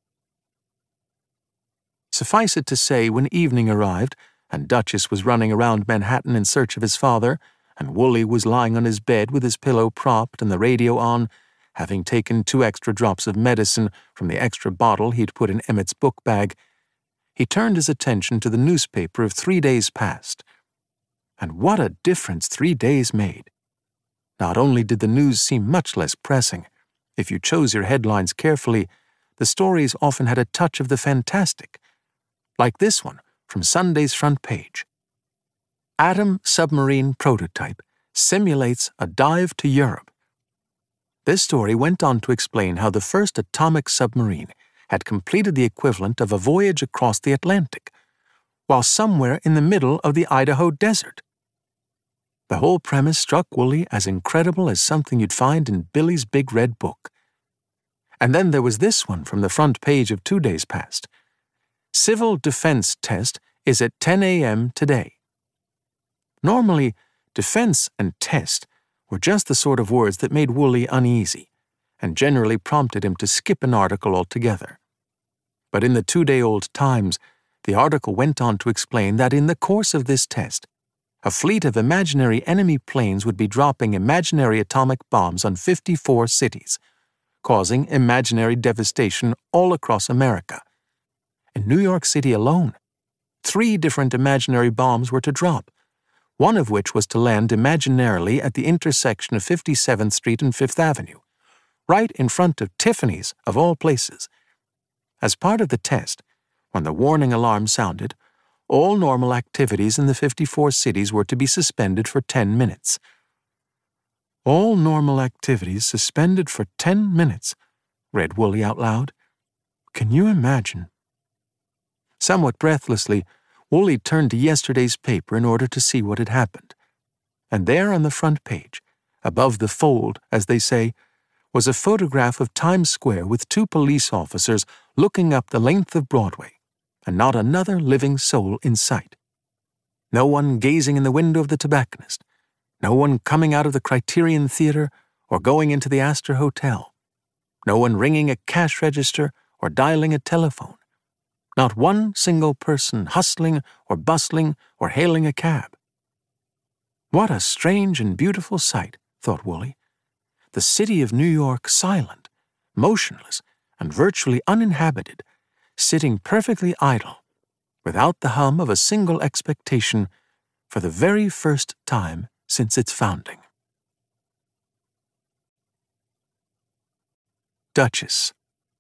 Suffice it to say, when evening arrived, and Duchess was running around Manhattan in search of his father, and Woolley was lying on his bed with his pillow propped and the radio on, having taken two extra drops of medicine from the extra bottle he'd put in Emmett's book bag, he turned his attention to the newspaper of three days past. And what a difference three days made! Not only did the news seem much less pressing, if you chose your headlines carefully, the stories often had a touch of the fantastic. Like this one, from Sunday's front page. Atom submarine prototype simulates a dive to Europe. This story went on to explain how the first atomic submarine had completed the equivalent of a voyage across the Atlantic, while somewhere in the middle of the Idaho desert. The whole premise struck Woolley as incredible as something you'd find in Billy's Big Red Book. And then there was this one from the front page of Two Days Past. Civil defense test is at ten a.m. today. Normally, defense and test were just the sort of words that made Woolley uneasy and generally prompted him to skip an article altogether. But in the two-day-old Times, the article went on to explain that in the course of this test, a fleet of imaginary enemy planes would be dropping imaginary atomic bombs on fifty-four cities, causing imaginary devastation all across America. In New York City alone, three different imaginary bombs were to drop, one of which was to land imaginarily at the intersection of fifty-seventh Street and Fifth Avenue, right in front of Tiffany's, of all places. As part of the test, when the warning alarm sounded, all normal activities in the fifty-four cities were to be suspended for ten minutes. All normal activities suspended for ten minutes, read Woolley out loud. Can you imagine? Somewhat breathlessly, Woolley turned to yesterday's paper in order to see what had happened. And there on the front page, above the fold, as they say, was a photograph of Times Square with two police officers looking up the length of Broadway, and not another living soul in sight. No one gazing in the window of the tobacconist, no one coming out of the Criterion Theater or going into the Astor Hotel, no one ringing a cash register or dialing a telephone, not one single person hustling or bustling or hailing a cab. What a strange and beautiful sight, thought Woolley. The city of New York silent, motionless, and virtually uninhabited, sitting perfectly idle, without the hum of a single expectation, for the very first time since its founding. Duchess.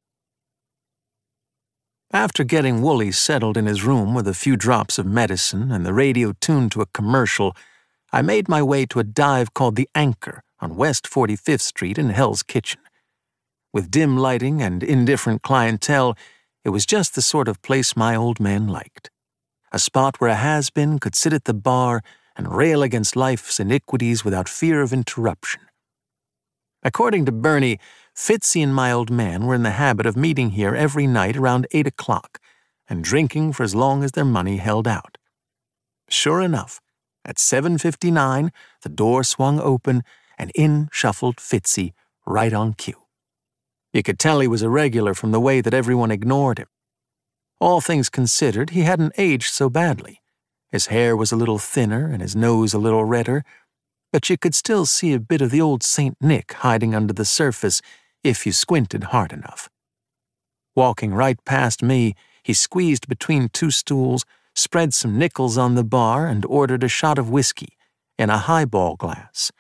After getting Woolley settled in his room with a few drops of medicine and the radio tuned to a commercial, I made my way to a dive called The Anchor on West forty-fifth Street in Hell's Kitchen. With dim lighting and indifferent clientele, it was just the sort of place my old man liked. A spot where a has-been could sit at the bar and rail against life's iniquities without fear of interruption. According to Bernie, Fitzy and my old man were in the habit of meeting here every night around eight o'clock and drinking for as long as their money held out. Sure enough, at seven fifty-nine, the door swung open and in shuffled Fitzy, right on cue. You could tell he was a regular from the way that everyone ignored him. All things considered, he hadn't aged so badly. His hair was a little thinner and his nose a little redder, but you could still see a bit of the old Saint Nick hiding under the surface if you squinted hard enough. Walking right past me, he squeezed between two stools, spread some nickels on the bar, and ordered a shot of whiskey in a highball glass.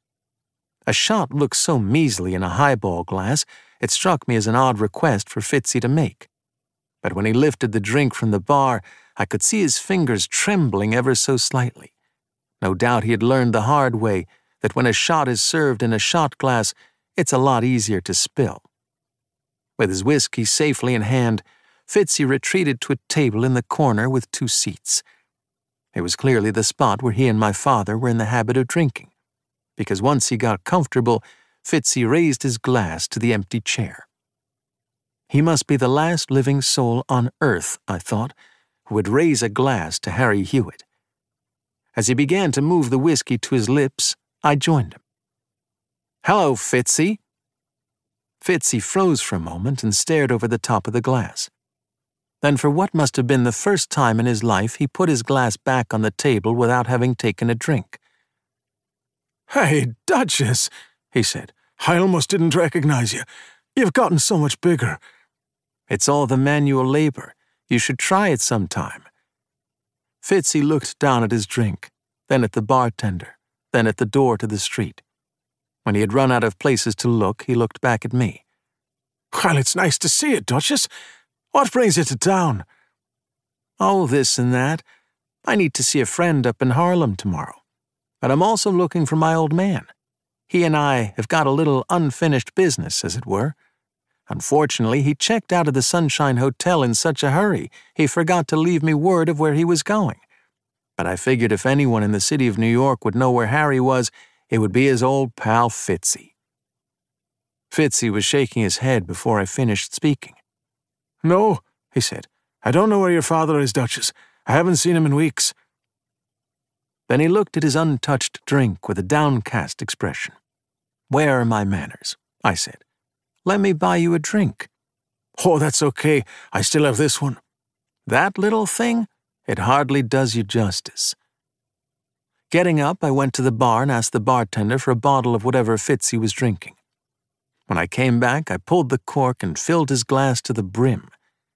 A shot looked so measly in a highball glass, it struck me as an odd request for Fitzy to make. But when he lifted the drink from the bar, I could see his fingers trembling ever so slightly. No doubt he had learned the hard way that when a shot is served in a shot glass, it's a lot easier to spill. With his whiskey safely in hand, Fitzy retreated to a table in the corner with two seats. It was clearly the spot where he and my father were in the habit of drinking, because once he got comfortable, Fitzy raised his glass to the empty chair. He must be the last living soul on earth, I thought, who would raise a glass to Harry Hewitt. As he began to move the whiskey to his lips, I joined him. "Hello, Fitzy." Fitzy froze for a moment and stared over the top of the glass. Then, for what must have been the first time in his life, he put his glass back on the table without having taken a drink. "Hey, Duchess," he said. "I almost didn't recognize you. You've gotten so much bigger." "It's all the manual labor. You should try it sometime." Fitzy looked down at his drink, then at the bartender, then at the door to the street. When he had run out of places to look, he looked back at me. "Well, it's nice to see you, Duchess. What brings you to town?" Oh, this and that. I need to see a friend up in Harlem tomorrow. But I'm also looking for my old man. He and I have got a little unfinished business, as it were. Unfortunately, he checked out of the Sunshine Hotel in such a hurry, he forgot to leave me word of where he was going. But I figured if anyone in the city of New York would know where Harry was, it would be his old pal Fitzy. Fitzy was shaking his head before I finished speaking. No, he said. I don't know where your father is, Duchess. I haven't seen him in weeks. Then he looked at his untouched drink with a downcast expression. Where are my manners? I said. Let me buy you a drink. Oh, that's okay. I still have this one. That little thing? It hardly does you justice. Getting up, I went to the bar and asked the bartender for a bottle of whatever Fitzy was drinking. When I came back, I pulled the cork and filled his glass to the brim.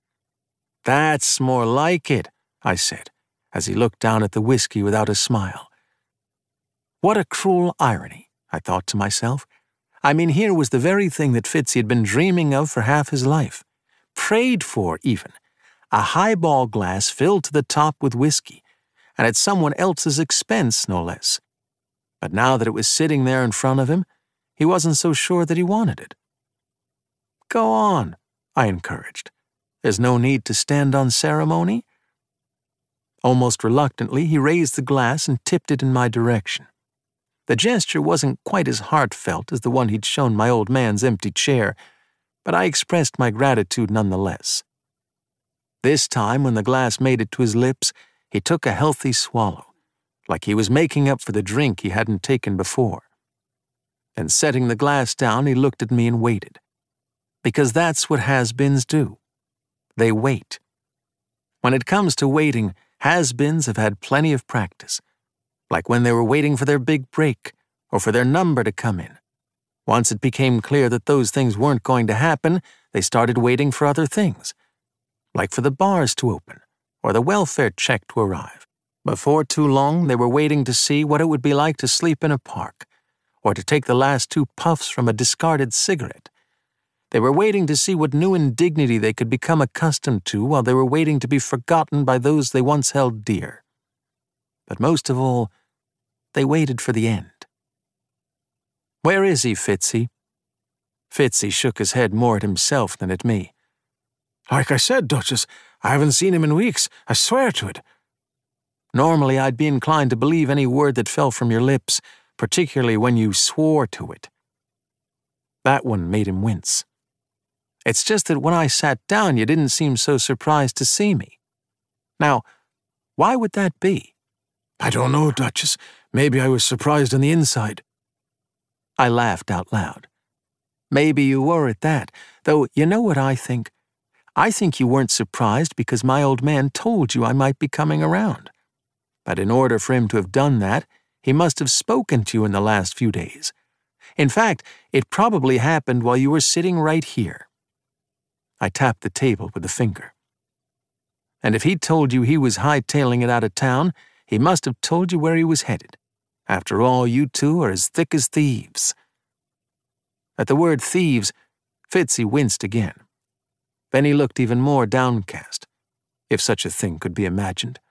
That's more like it, I said, as he looked down at the whiskey without a smile. What a cruel irony, I thought to myself. I mean, here was the very thing that Fitzy had been dreaming of for half his life. Prayed for, even. A highball glass filled to the top with whiskey, and at someone else's expense, no less. But now that it was sitting there in front of him, he wasn't so sure that he wanted it. Go on, I encouraged. There's no need to stand on ceremony. Almost reluctantly, he raised the glass and tipped it in my direction. The gesture wasn't quite as heartfelt as the one he'd shown my old man's empty chair, but I expressed my gratitude nonetheless. This time, when the glass made it to his lips, he took a healthy swallow, like he was making up for the drink he hadn't taken before. Then, setting the glass down, he looked at me and waited. Because that's what has-beens do. They wait. When it comes to waiting, has-beens have had plenty of practice, like when they were waiting for their big break or for their number to come in. Once it became clear that those things weren't going to happen, they started waiting for other things, like for the bars to open or the welfare check to arrive. Before too long, they were waiting to see what it would be like to sleep in a park or to take the last two puffs from a discarded cigarette. They were waiting to see what new indignity they could become accustomed to while they were waiting to be forgotten by those they once held dear. But most of all, they waited for the end. Where is he, Fitzy? Fitzy shook his head more at himself than at me. Like I said, Duchess, I haven't seen him in weeks. I swear to it. Normally, I'd be inclined to believe any word that fell from your lips, particularly when you swore to it. That one made him wince. It's just that when I sat down, you didn't seem so surprised to see me. Now, why would that be? I don't know, Duchess. Maybe I was surprised on the inside. I laughed out loud. Maybe you were at that, though you know what I think? I think you weren't surprised because my old man told you I might be coming around. But in order for him to have done that, he must have spoken to you in the last few days. In fact, it probably happened while you were sitting right here. I tapped the table with a finger. And if he told you he was hightailing it out of town, he must have told you where he was headed. After all, you two are as thick as thieves. At the word thieves, Fitzy winced again. Then he looked even more downcast, if such a thing could be imagined.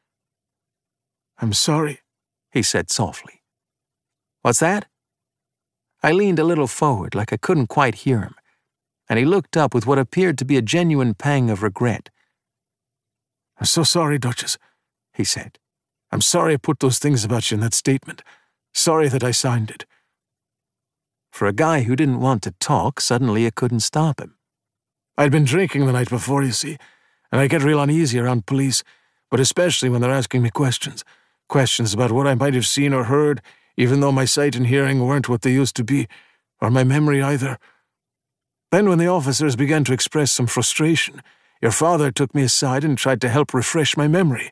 I'm sorry, he said softly. What's that? I leaned a little forward like I couldn't quite hear him, and he looked up with what appeared to be a genuine pang of regret. I'm so sorry, Duchess, he said. I'm sorry I put those things about you in that statement. Sorry that I signed it. For a guy who didn't want to talk, suddenly it couldn't stop him. I'd been drinking the night before, you see, and I get real uneasy around police, but especially when they're asking me questions. Questions about what I might have seen or heard, even though my sight and hearing weren't what they used to be, or my memory either. Then when the officers began to express some frustration, your father took me aside and tried to help refresh my memory.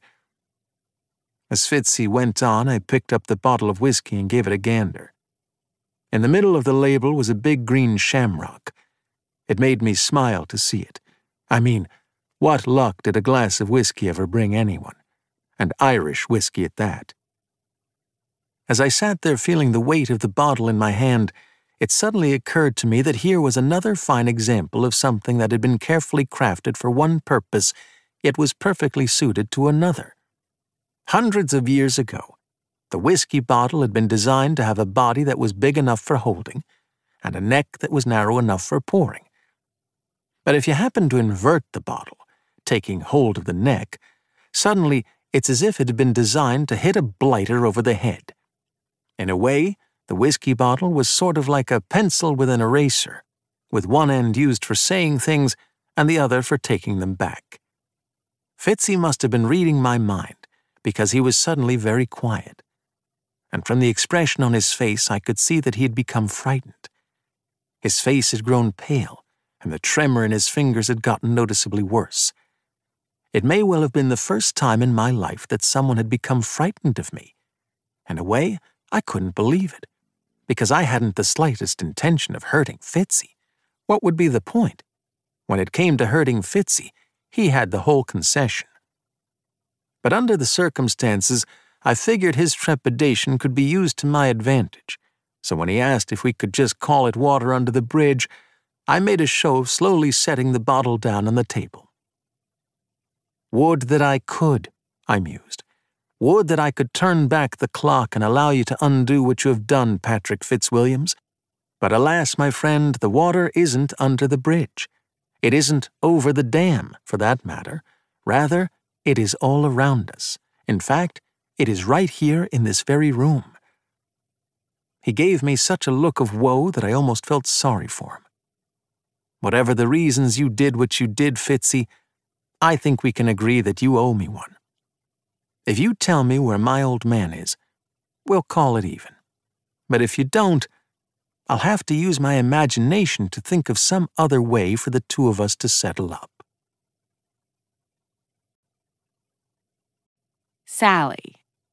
As Fitzy went on, I picked up the bottle of whiskey and gave it a gander. In the middle of the label was a big green shamrock. It made me smile to see it. I mean, what luck did a glass of whiskey ever bring anyone? And Irish whiskey at that. As I sat there feeling the weight of the bottle in my hand, it suddenly occurred to me that here was another fine example of something that had been carefully crafted for one purpose yet was perfectly suited to another. Hundreds of years ago, the whiskey bottle had been designed to have a body that was big enough for holding and a neck that was narrow enough for pouring. But if you happen to invert the bottle, taking hold of the neck, suddenly it's as if it had been designed to hit a blighter over the head. In a way, the whiskey bottle was sort of like a pencil with an eraser, with one end used for saying things and the other for taking them back. Fitzy must have been reading my mind, because he was suddenly very quiet. And from the expression on his face, I could see that he had become frightened. His face had grown pale, and the tremor in his fingers had gotten noticeably worse. It may well have been the first time in my life that someone had become frightened of me. In a way, I couldn't believe it, because I hadn't the slightest intention of hurting Fitzy. What would be the point? When it came to hurting Fitzy, he had the whole concession. But under the circumstances, I figured his trepidation could be used to my advantage, so when he asked if we could just call it water under the bridge, I made a show of slowly setting the bottle down on the table. Would that I could, I mused. Would that I could turn back the clock and allow you to undo what you have done, Patrick Fitzwilliams. But alas, my friend, the water isn't under the bridge. It isn't over the dam, for that matter. Rather, it is all around us. In fact, it is right here in this very room. He gave me such a look of woe that I almost felt sorry for him. Whatever the reasons you did what you did, Fitzy, I think we can agree that you owe me one. If you tell me where my old man is, we'll call it even. But if you don't, I'll have to use my imagination to think of some other way for the two of us to settle up. Sally.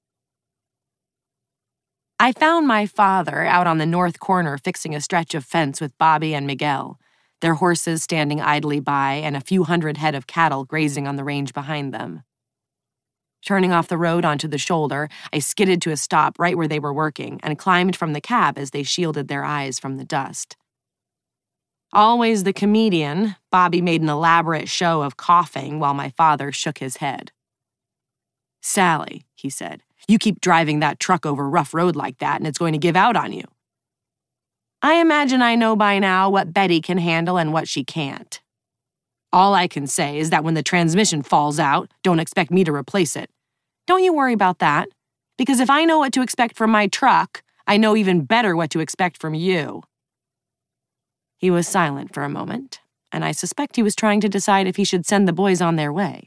I found my father out on the north corner fixing a stretch of fence with Bobby and Miguel, their horses standing idly by and a few hundred head of cattle grazing on the range behind them. Turning off the road onto the shoulder, I skidded to a stop right where they were working and climbed from the cab as they shielded their eyes from the dust. Always the comedian, Bobby made an elaborate show of coughing while my father shook his head. "Sally," he said, "you keep driving that truck over rough road like that and it's going to give out on you. I imagine I know by now what Betty can handle and what she can't. All I can say is that when the transmission falls out, don't expect me to replace it. Don't you worry about that, because if I know what to expect from my truck, I know even better what to expect from you." He was silent for a moment, and I suspect he was trying to decide if he should send the boys on their way.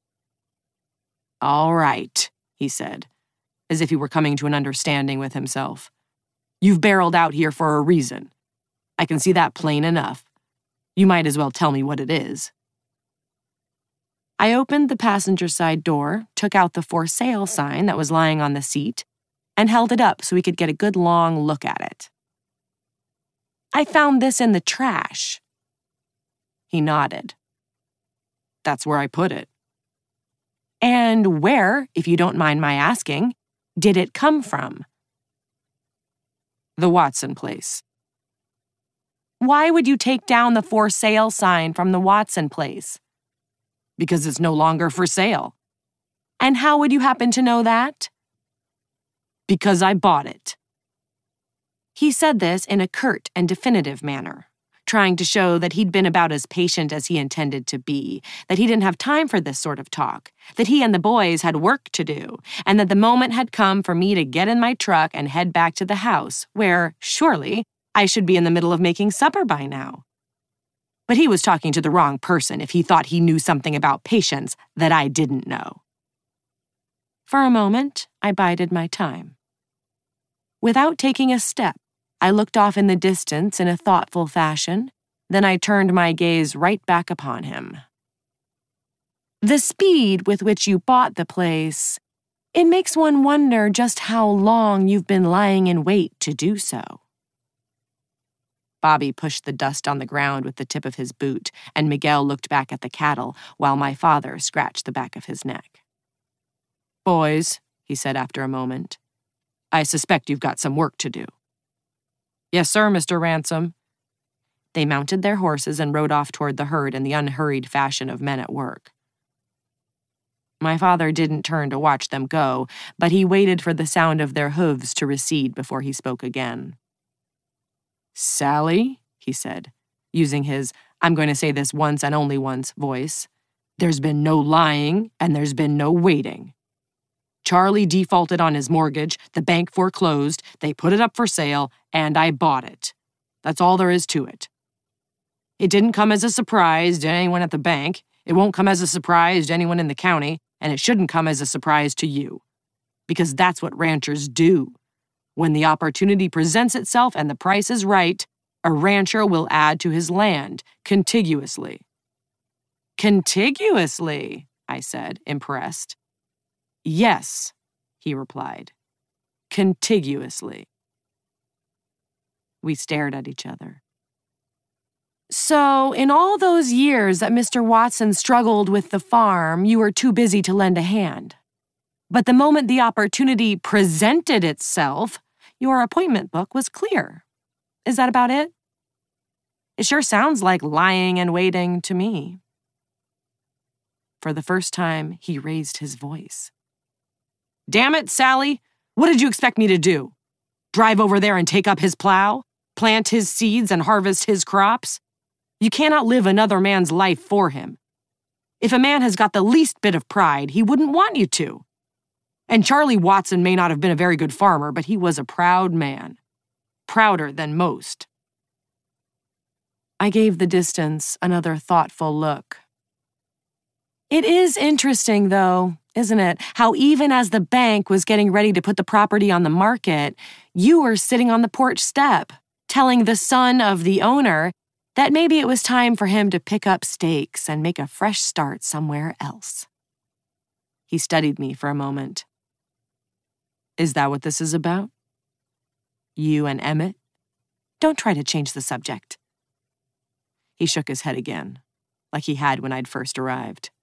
"All right," he said, as if he were coming to an understanding with himself. "You've barreled out here for a reason. I can see that plain enough. You might as well tell me what it is." I opened the passenger side door, took out the for sale sign that was lying on the seat, and held it up so we could get a good long look at it. "I found this in the trash." He nodded. "That's where I put it." "And where, if you don't mind my asking, did it come from?" "The Watson place." "Why would you take down the for sale sign from the Watson place?" "Because it's no longer for sale." "And how would you happen to know that?" "Because I bought it." He said this in a curt and definitive manner, trying to show that he'd been about as patient as he intended to be, that he didn't have time for this sort of talk, that he and the boys had work to do, and that the moment had come for me to get in my truck and head back to the house, where, surely, I should be in the middle of making supper by now. But he was talking to the wrong person if he thought he knew something about patience that I didn't know. For a moment, I bided my time. Without taking a step, I looked off in the distance in a thoughtful fashion, then I turned my gaze right back upon him. "The speed with which you bought the place, it makes one wonder just how long you've been lying in wait to do so." Bobby pushed the dust on the ground with the tip of his boot, and Miguel looked back at the cattle while my father scratched the back of his neck. "Boys," he said after a moment, "I suspect you've got some work to do." "Yes, sir, Mister Ransom." They mounted their horses and rode off toward the herd in the unhurried fashion of men at work. My father didn't turn to watch them go, but he waited for the sound of their hooves to recede before he spoke again. "Sally," he said, using his "I'm going to say this once and only once" voice, "there's been no lying and there's been no waiting. Charlie defaulted on his mortgage, the bank foreclosed, they put it up for sale, and I bought it. That's all there is to it. It didn't come as a surprise to anyone at the bank, it won't come as a surprise to anyone in the county, and it shouldn't come as a surprise to you. Because that's what ranchers do. When the opportunity presents itself and the price is right, a rancher will add to his land, contiguously." "Contiguously?" I said, impressed. "Yes," he replied, "contiguously." We stared at each other. "So, in all those years that Mister Watson struggled with the farm, you were too busy to lend a hand. But the moment the opportunity presented itself, your appointment book was clear. Is that about it? It sure sounds like lying and waiting to me." For the first time, he raised his voice. "Damn it, Sally! What did you expect me to do? Drive over there and take up his plow? Plant his seeds and harvest his crops? You cannot live another man's life for him. If a man has got the least bit of pride, he wouldn't want you to. And Charlie Watson may not have been a very good farmer, but he was a proud man. Prouder than most." I gave the distance another thoughtful look. "It is interesting, though, isn't it, how even as the bank was getting ready to put the property on the market, you were sitting on the porch step, telling the son of the owner that maybe it was time for him to pick up stakes and make a fresh start somewhere else." He studied me for a moment. "Is that what this is about? You and Emmett? Don't try to change the subject." He shook his head again, like he had when I'd first arrived.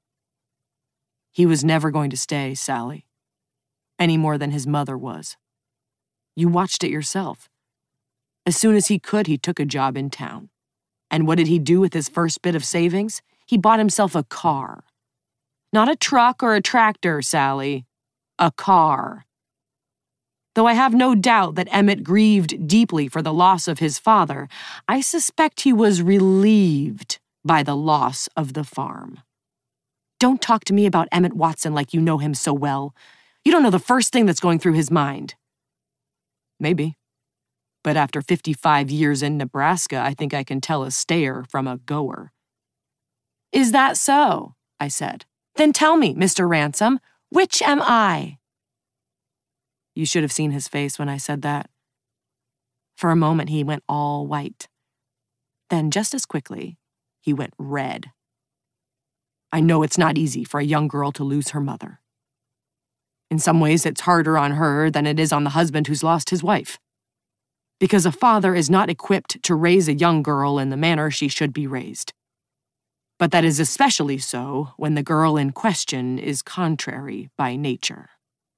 "He was never going to stay, Sally, any more than his mother was. You watched it yourself. As soon as he could, he took a job in town. And what did he do with his first bit of savings? He bought himself a car. Not a truck or a tractor, Sally. A car. Though I have no doubt that Emmett grieved deeply for the loss of his father, I suspect he was relieved by the loss of the farm. Don't talk to me about Emmett Watson like you know him so well. You don't know the first thing that's going through his mind." "Maybe. But after fifty-five years in Nebraska, I think I can tell a stayer from a goer." "Is that so?" I said. "Then tell me, Mister Ransom, which am I?" You should have seen his face when I said that. For a moment, he went all white. Then, just as quickly, he went red. "I know it's not easy for a young girl to lose her mother. In some ways, it's harder on her than it is on the husband who's lost his wife. Because a father is not equipped to raise a young girl in the manner she should be raised. But that is especially so when the girl in question is contrary by nature."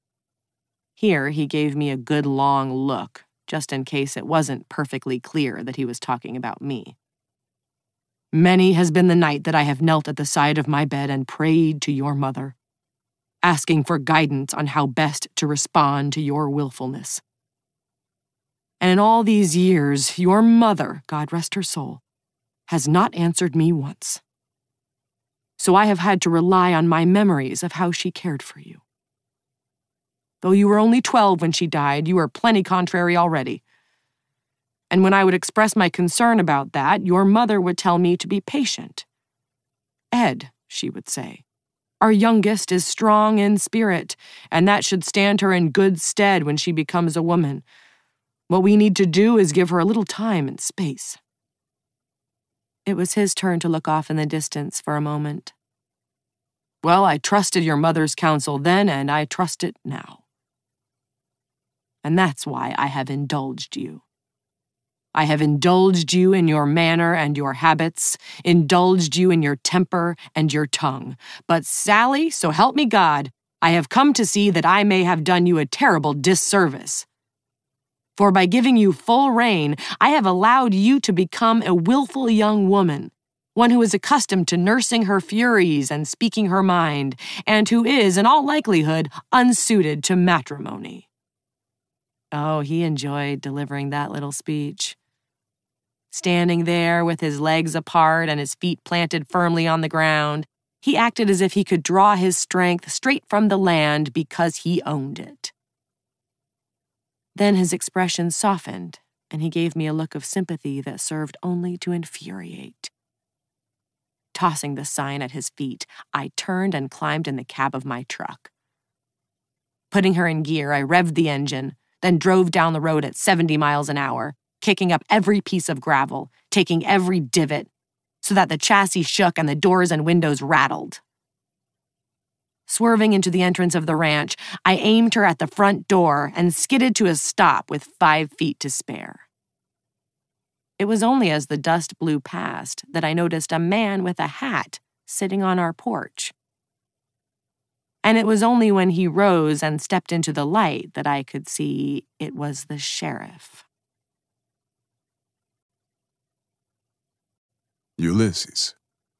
Here he gave me a good long look, just in case it wasn't perfectly clear that he was talking about me. "Many has been the night that I have knelt at the side of my bed and prayed to your mother, asking for guidance on how best to respond to your willfulness. And in all these years, your mother, God rest her soul, has not answered me once. So I have had to rely on my memories of how she cared for you. Though you were only twelve when she died, you were plenty contrary already. And when I would express my concern about that, your mother would tell me to be patient. 'Ed,' she would say, 'our youngest is strong in spirit, and that should stand her in good stead when she becomes a woman. What we need to do is give her a little time and space.'" It was his turn to look off in the distance for a moment. "Well, I trusted your mother's counsel then, and I trust it now. And that's why I have indulged you. I have indulged you in your manner and your habits, indulged you in your temper and your tongue. But Sally, so help me God, I have come to see that I may have done you a terrible disservice. For by giving you full rein, I have allowed you to become a willful young woman, one who is accustomed to nursing her furies and speaking her mind, and who is, in all likelihood, unsuited to matrimony. Oh, he enjoyed delivering that little speech. Standing there with his legs apart and his feet planted firmly on the ground, he acted as if he could draw his strength straight from the land because he owned it. Then his expression softened, and he gave me a look of sympathy that served only to infuriate. Tossing the sign at his feet, I turned and climbed in the cab of my truck. Putting her in gear, I revved the engine, then drove down the road at seventy miles an hour, kicking up every piece of gravel, taking every divot, so that the chassis shook and the doors and windows rattled. Swerving into the entrance of the ranch, I aimed her at the front door and skidded to a stop with five feet to spare. It was only as the dust blew past that I noticed a man with a hat sitting on our porch. And it was only when he rose and stepped into the light that I could see it was the sheriff. Ulysses.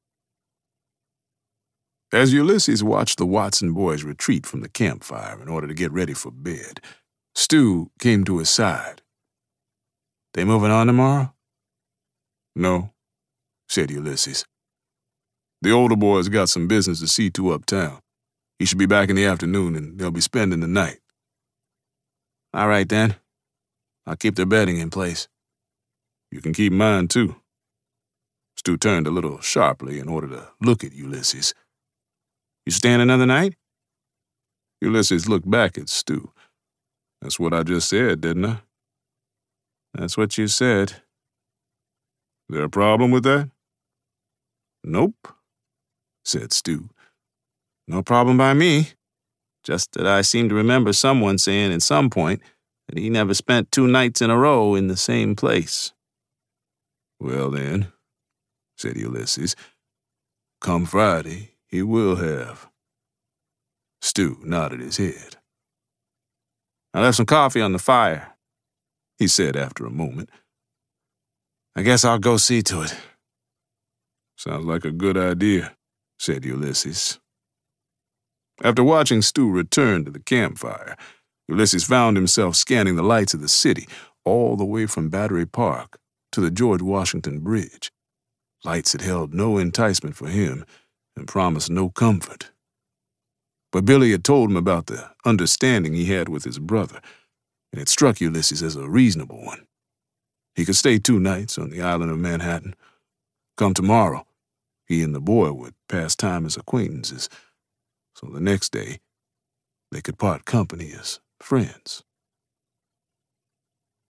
As Ulysses watched the Watson boys retreat from the campfire in order to get ready for bed, Stu came to his side. "They moving on tomorrow?" "No," said Ulysses. "The older boy's got some business to see to uptown. He should be back in the afternoon, and they'll be spending the night." "All right, then. I'll keep their bedding in place." "You can keep mine, too." Stu turned a little sharply in order to look at Ulysses. "You staying another night?" Ulysses looked back at Stu. "That's what I just said, didn't I?" "That's what you said." "There a problem with that?" "Nope," said Stu. "No problem by me. Just that I seem to remember someone saying at some point that he never spent two nights in a row in the same place." "Well then," said Ulysses, "come Friday, he will have." Stu nodded his head. "I left some coffee on the fire," he said after a moment. "I guess I'll go see to it." "Sounds like a good idea," said Ulysses. After watching Stu return to the campfire, Ulysses found himself scanning the lights of the city all the way from Battery Park to the George Washington Bridge. Lights had held no enticement for him and promised no comfort. But Billy had told him about the understanding he had with his brother, and it struck Ulysses as a reasonable one. He could stay two nights on the island of Manhattan. Come tomorrow, he and the boy would pass time as acquaintances, so the next day they could part company as friends.